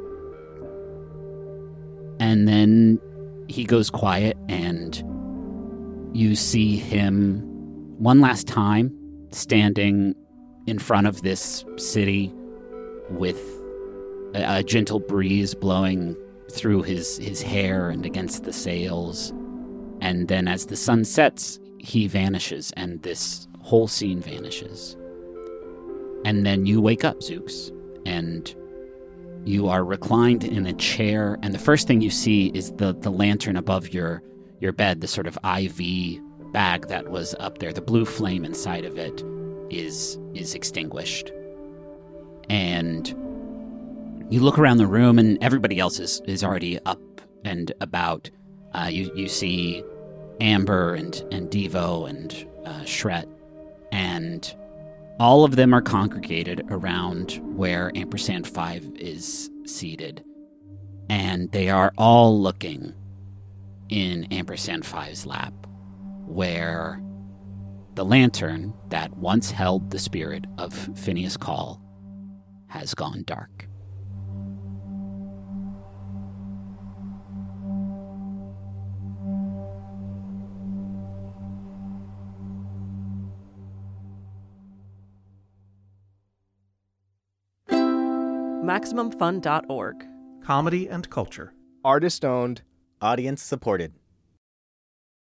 And then he goes quiet and you see him one last time standing in front of this city with a, a gentle breeze blowing through his, his hair and against the sails. And then as the sun sets, he vanishes and this whole scene vanishes. And then you wake up, Zooks, and you are reclined in a chair, and the first thing you see is the, the lantern above your, your bed, the sort of I V bag that was up there. The blue flame inside of it is is extinguished. And you look around the room, and everybody else is, is already up and about. Uh, you, you see Amber and, and Devo and uh, Shret, and all of them are congregated around where Ampersand five is seated. And they are all looking in Ampersand five's lap, where the lantern that once held the spirit of Phineas Call has gone dark. Maximum Fun dot org. Comedy and culture. Artist owned. Audience supported.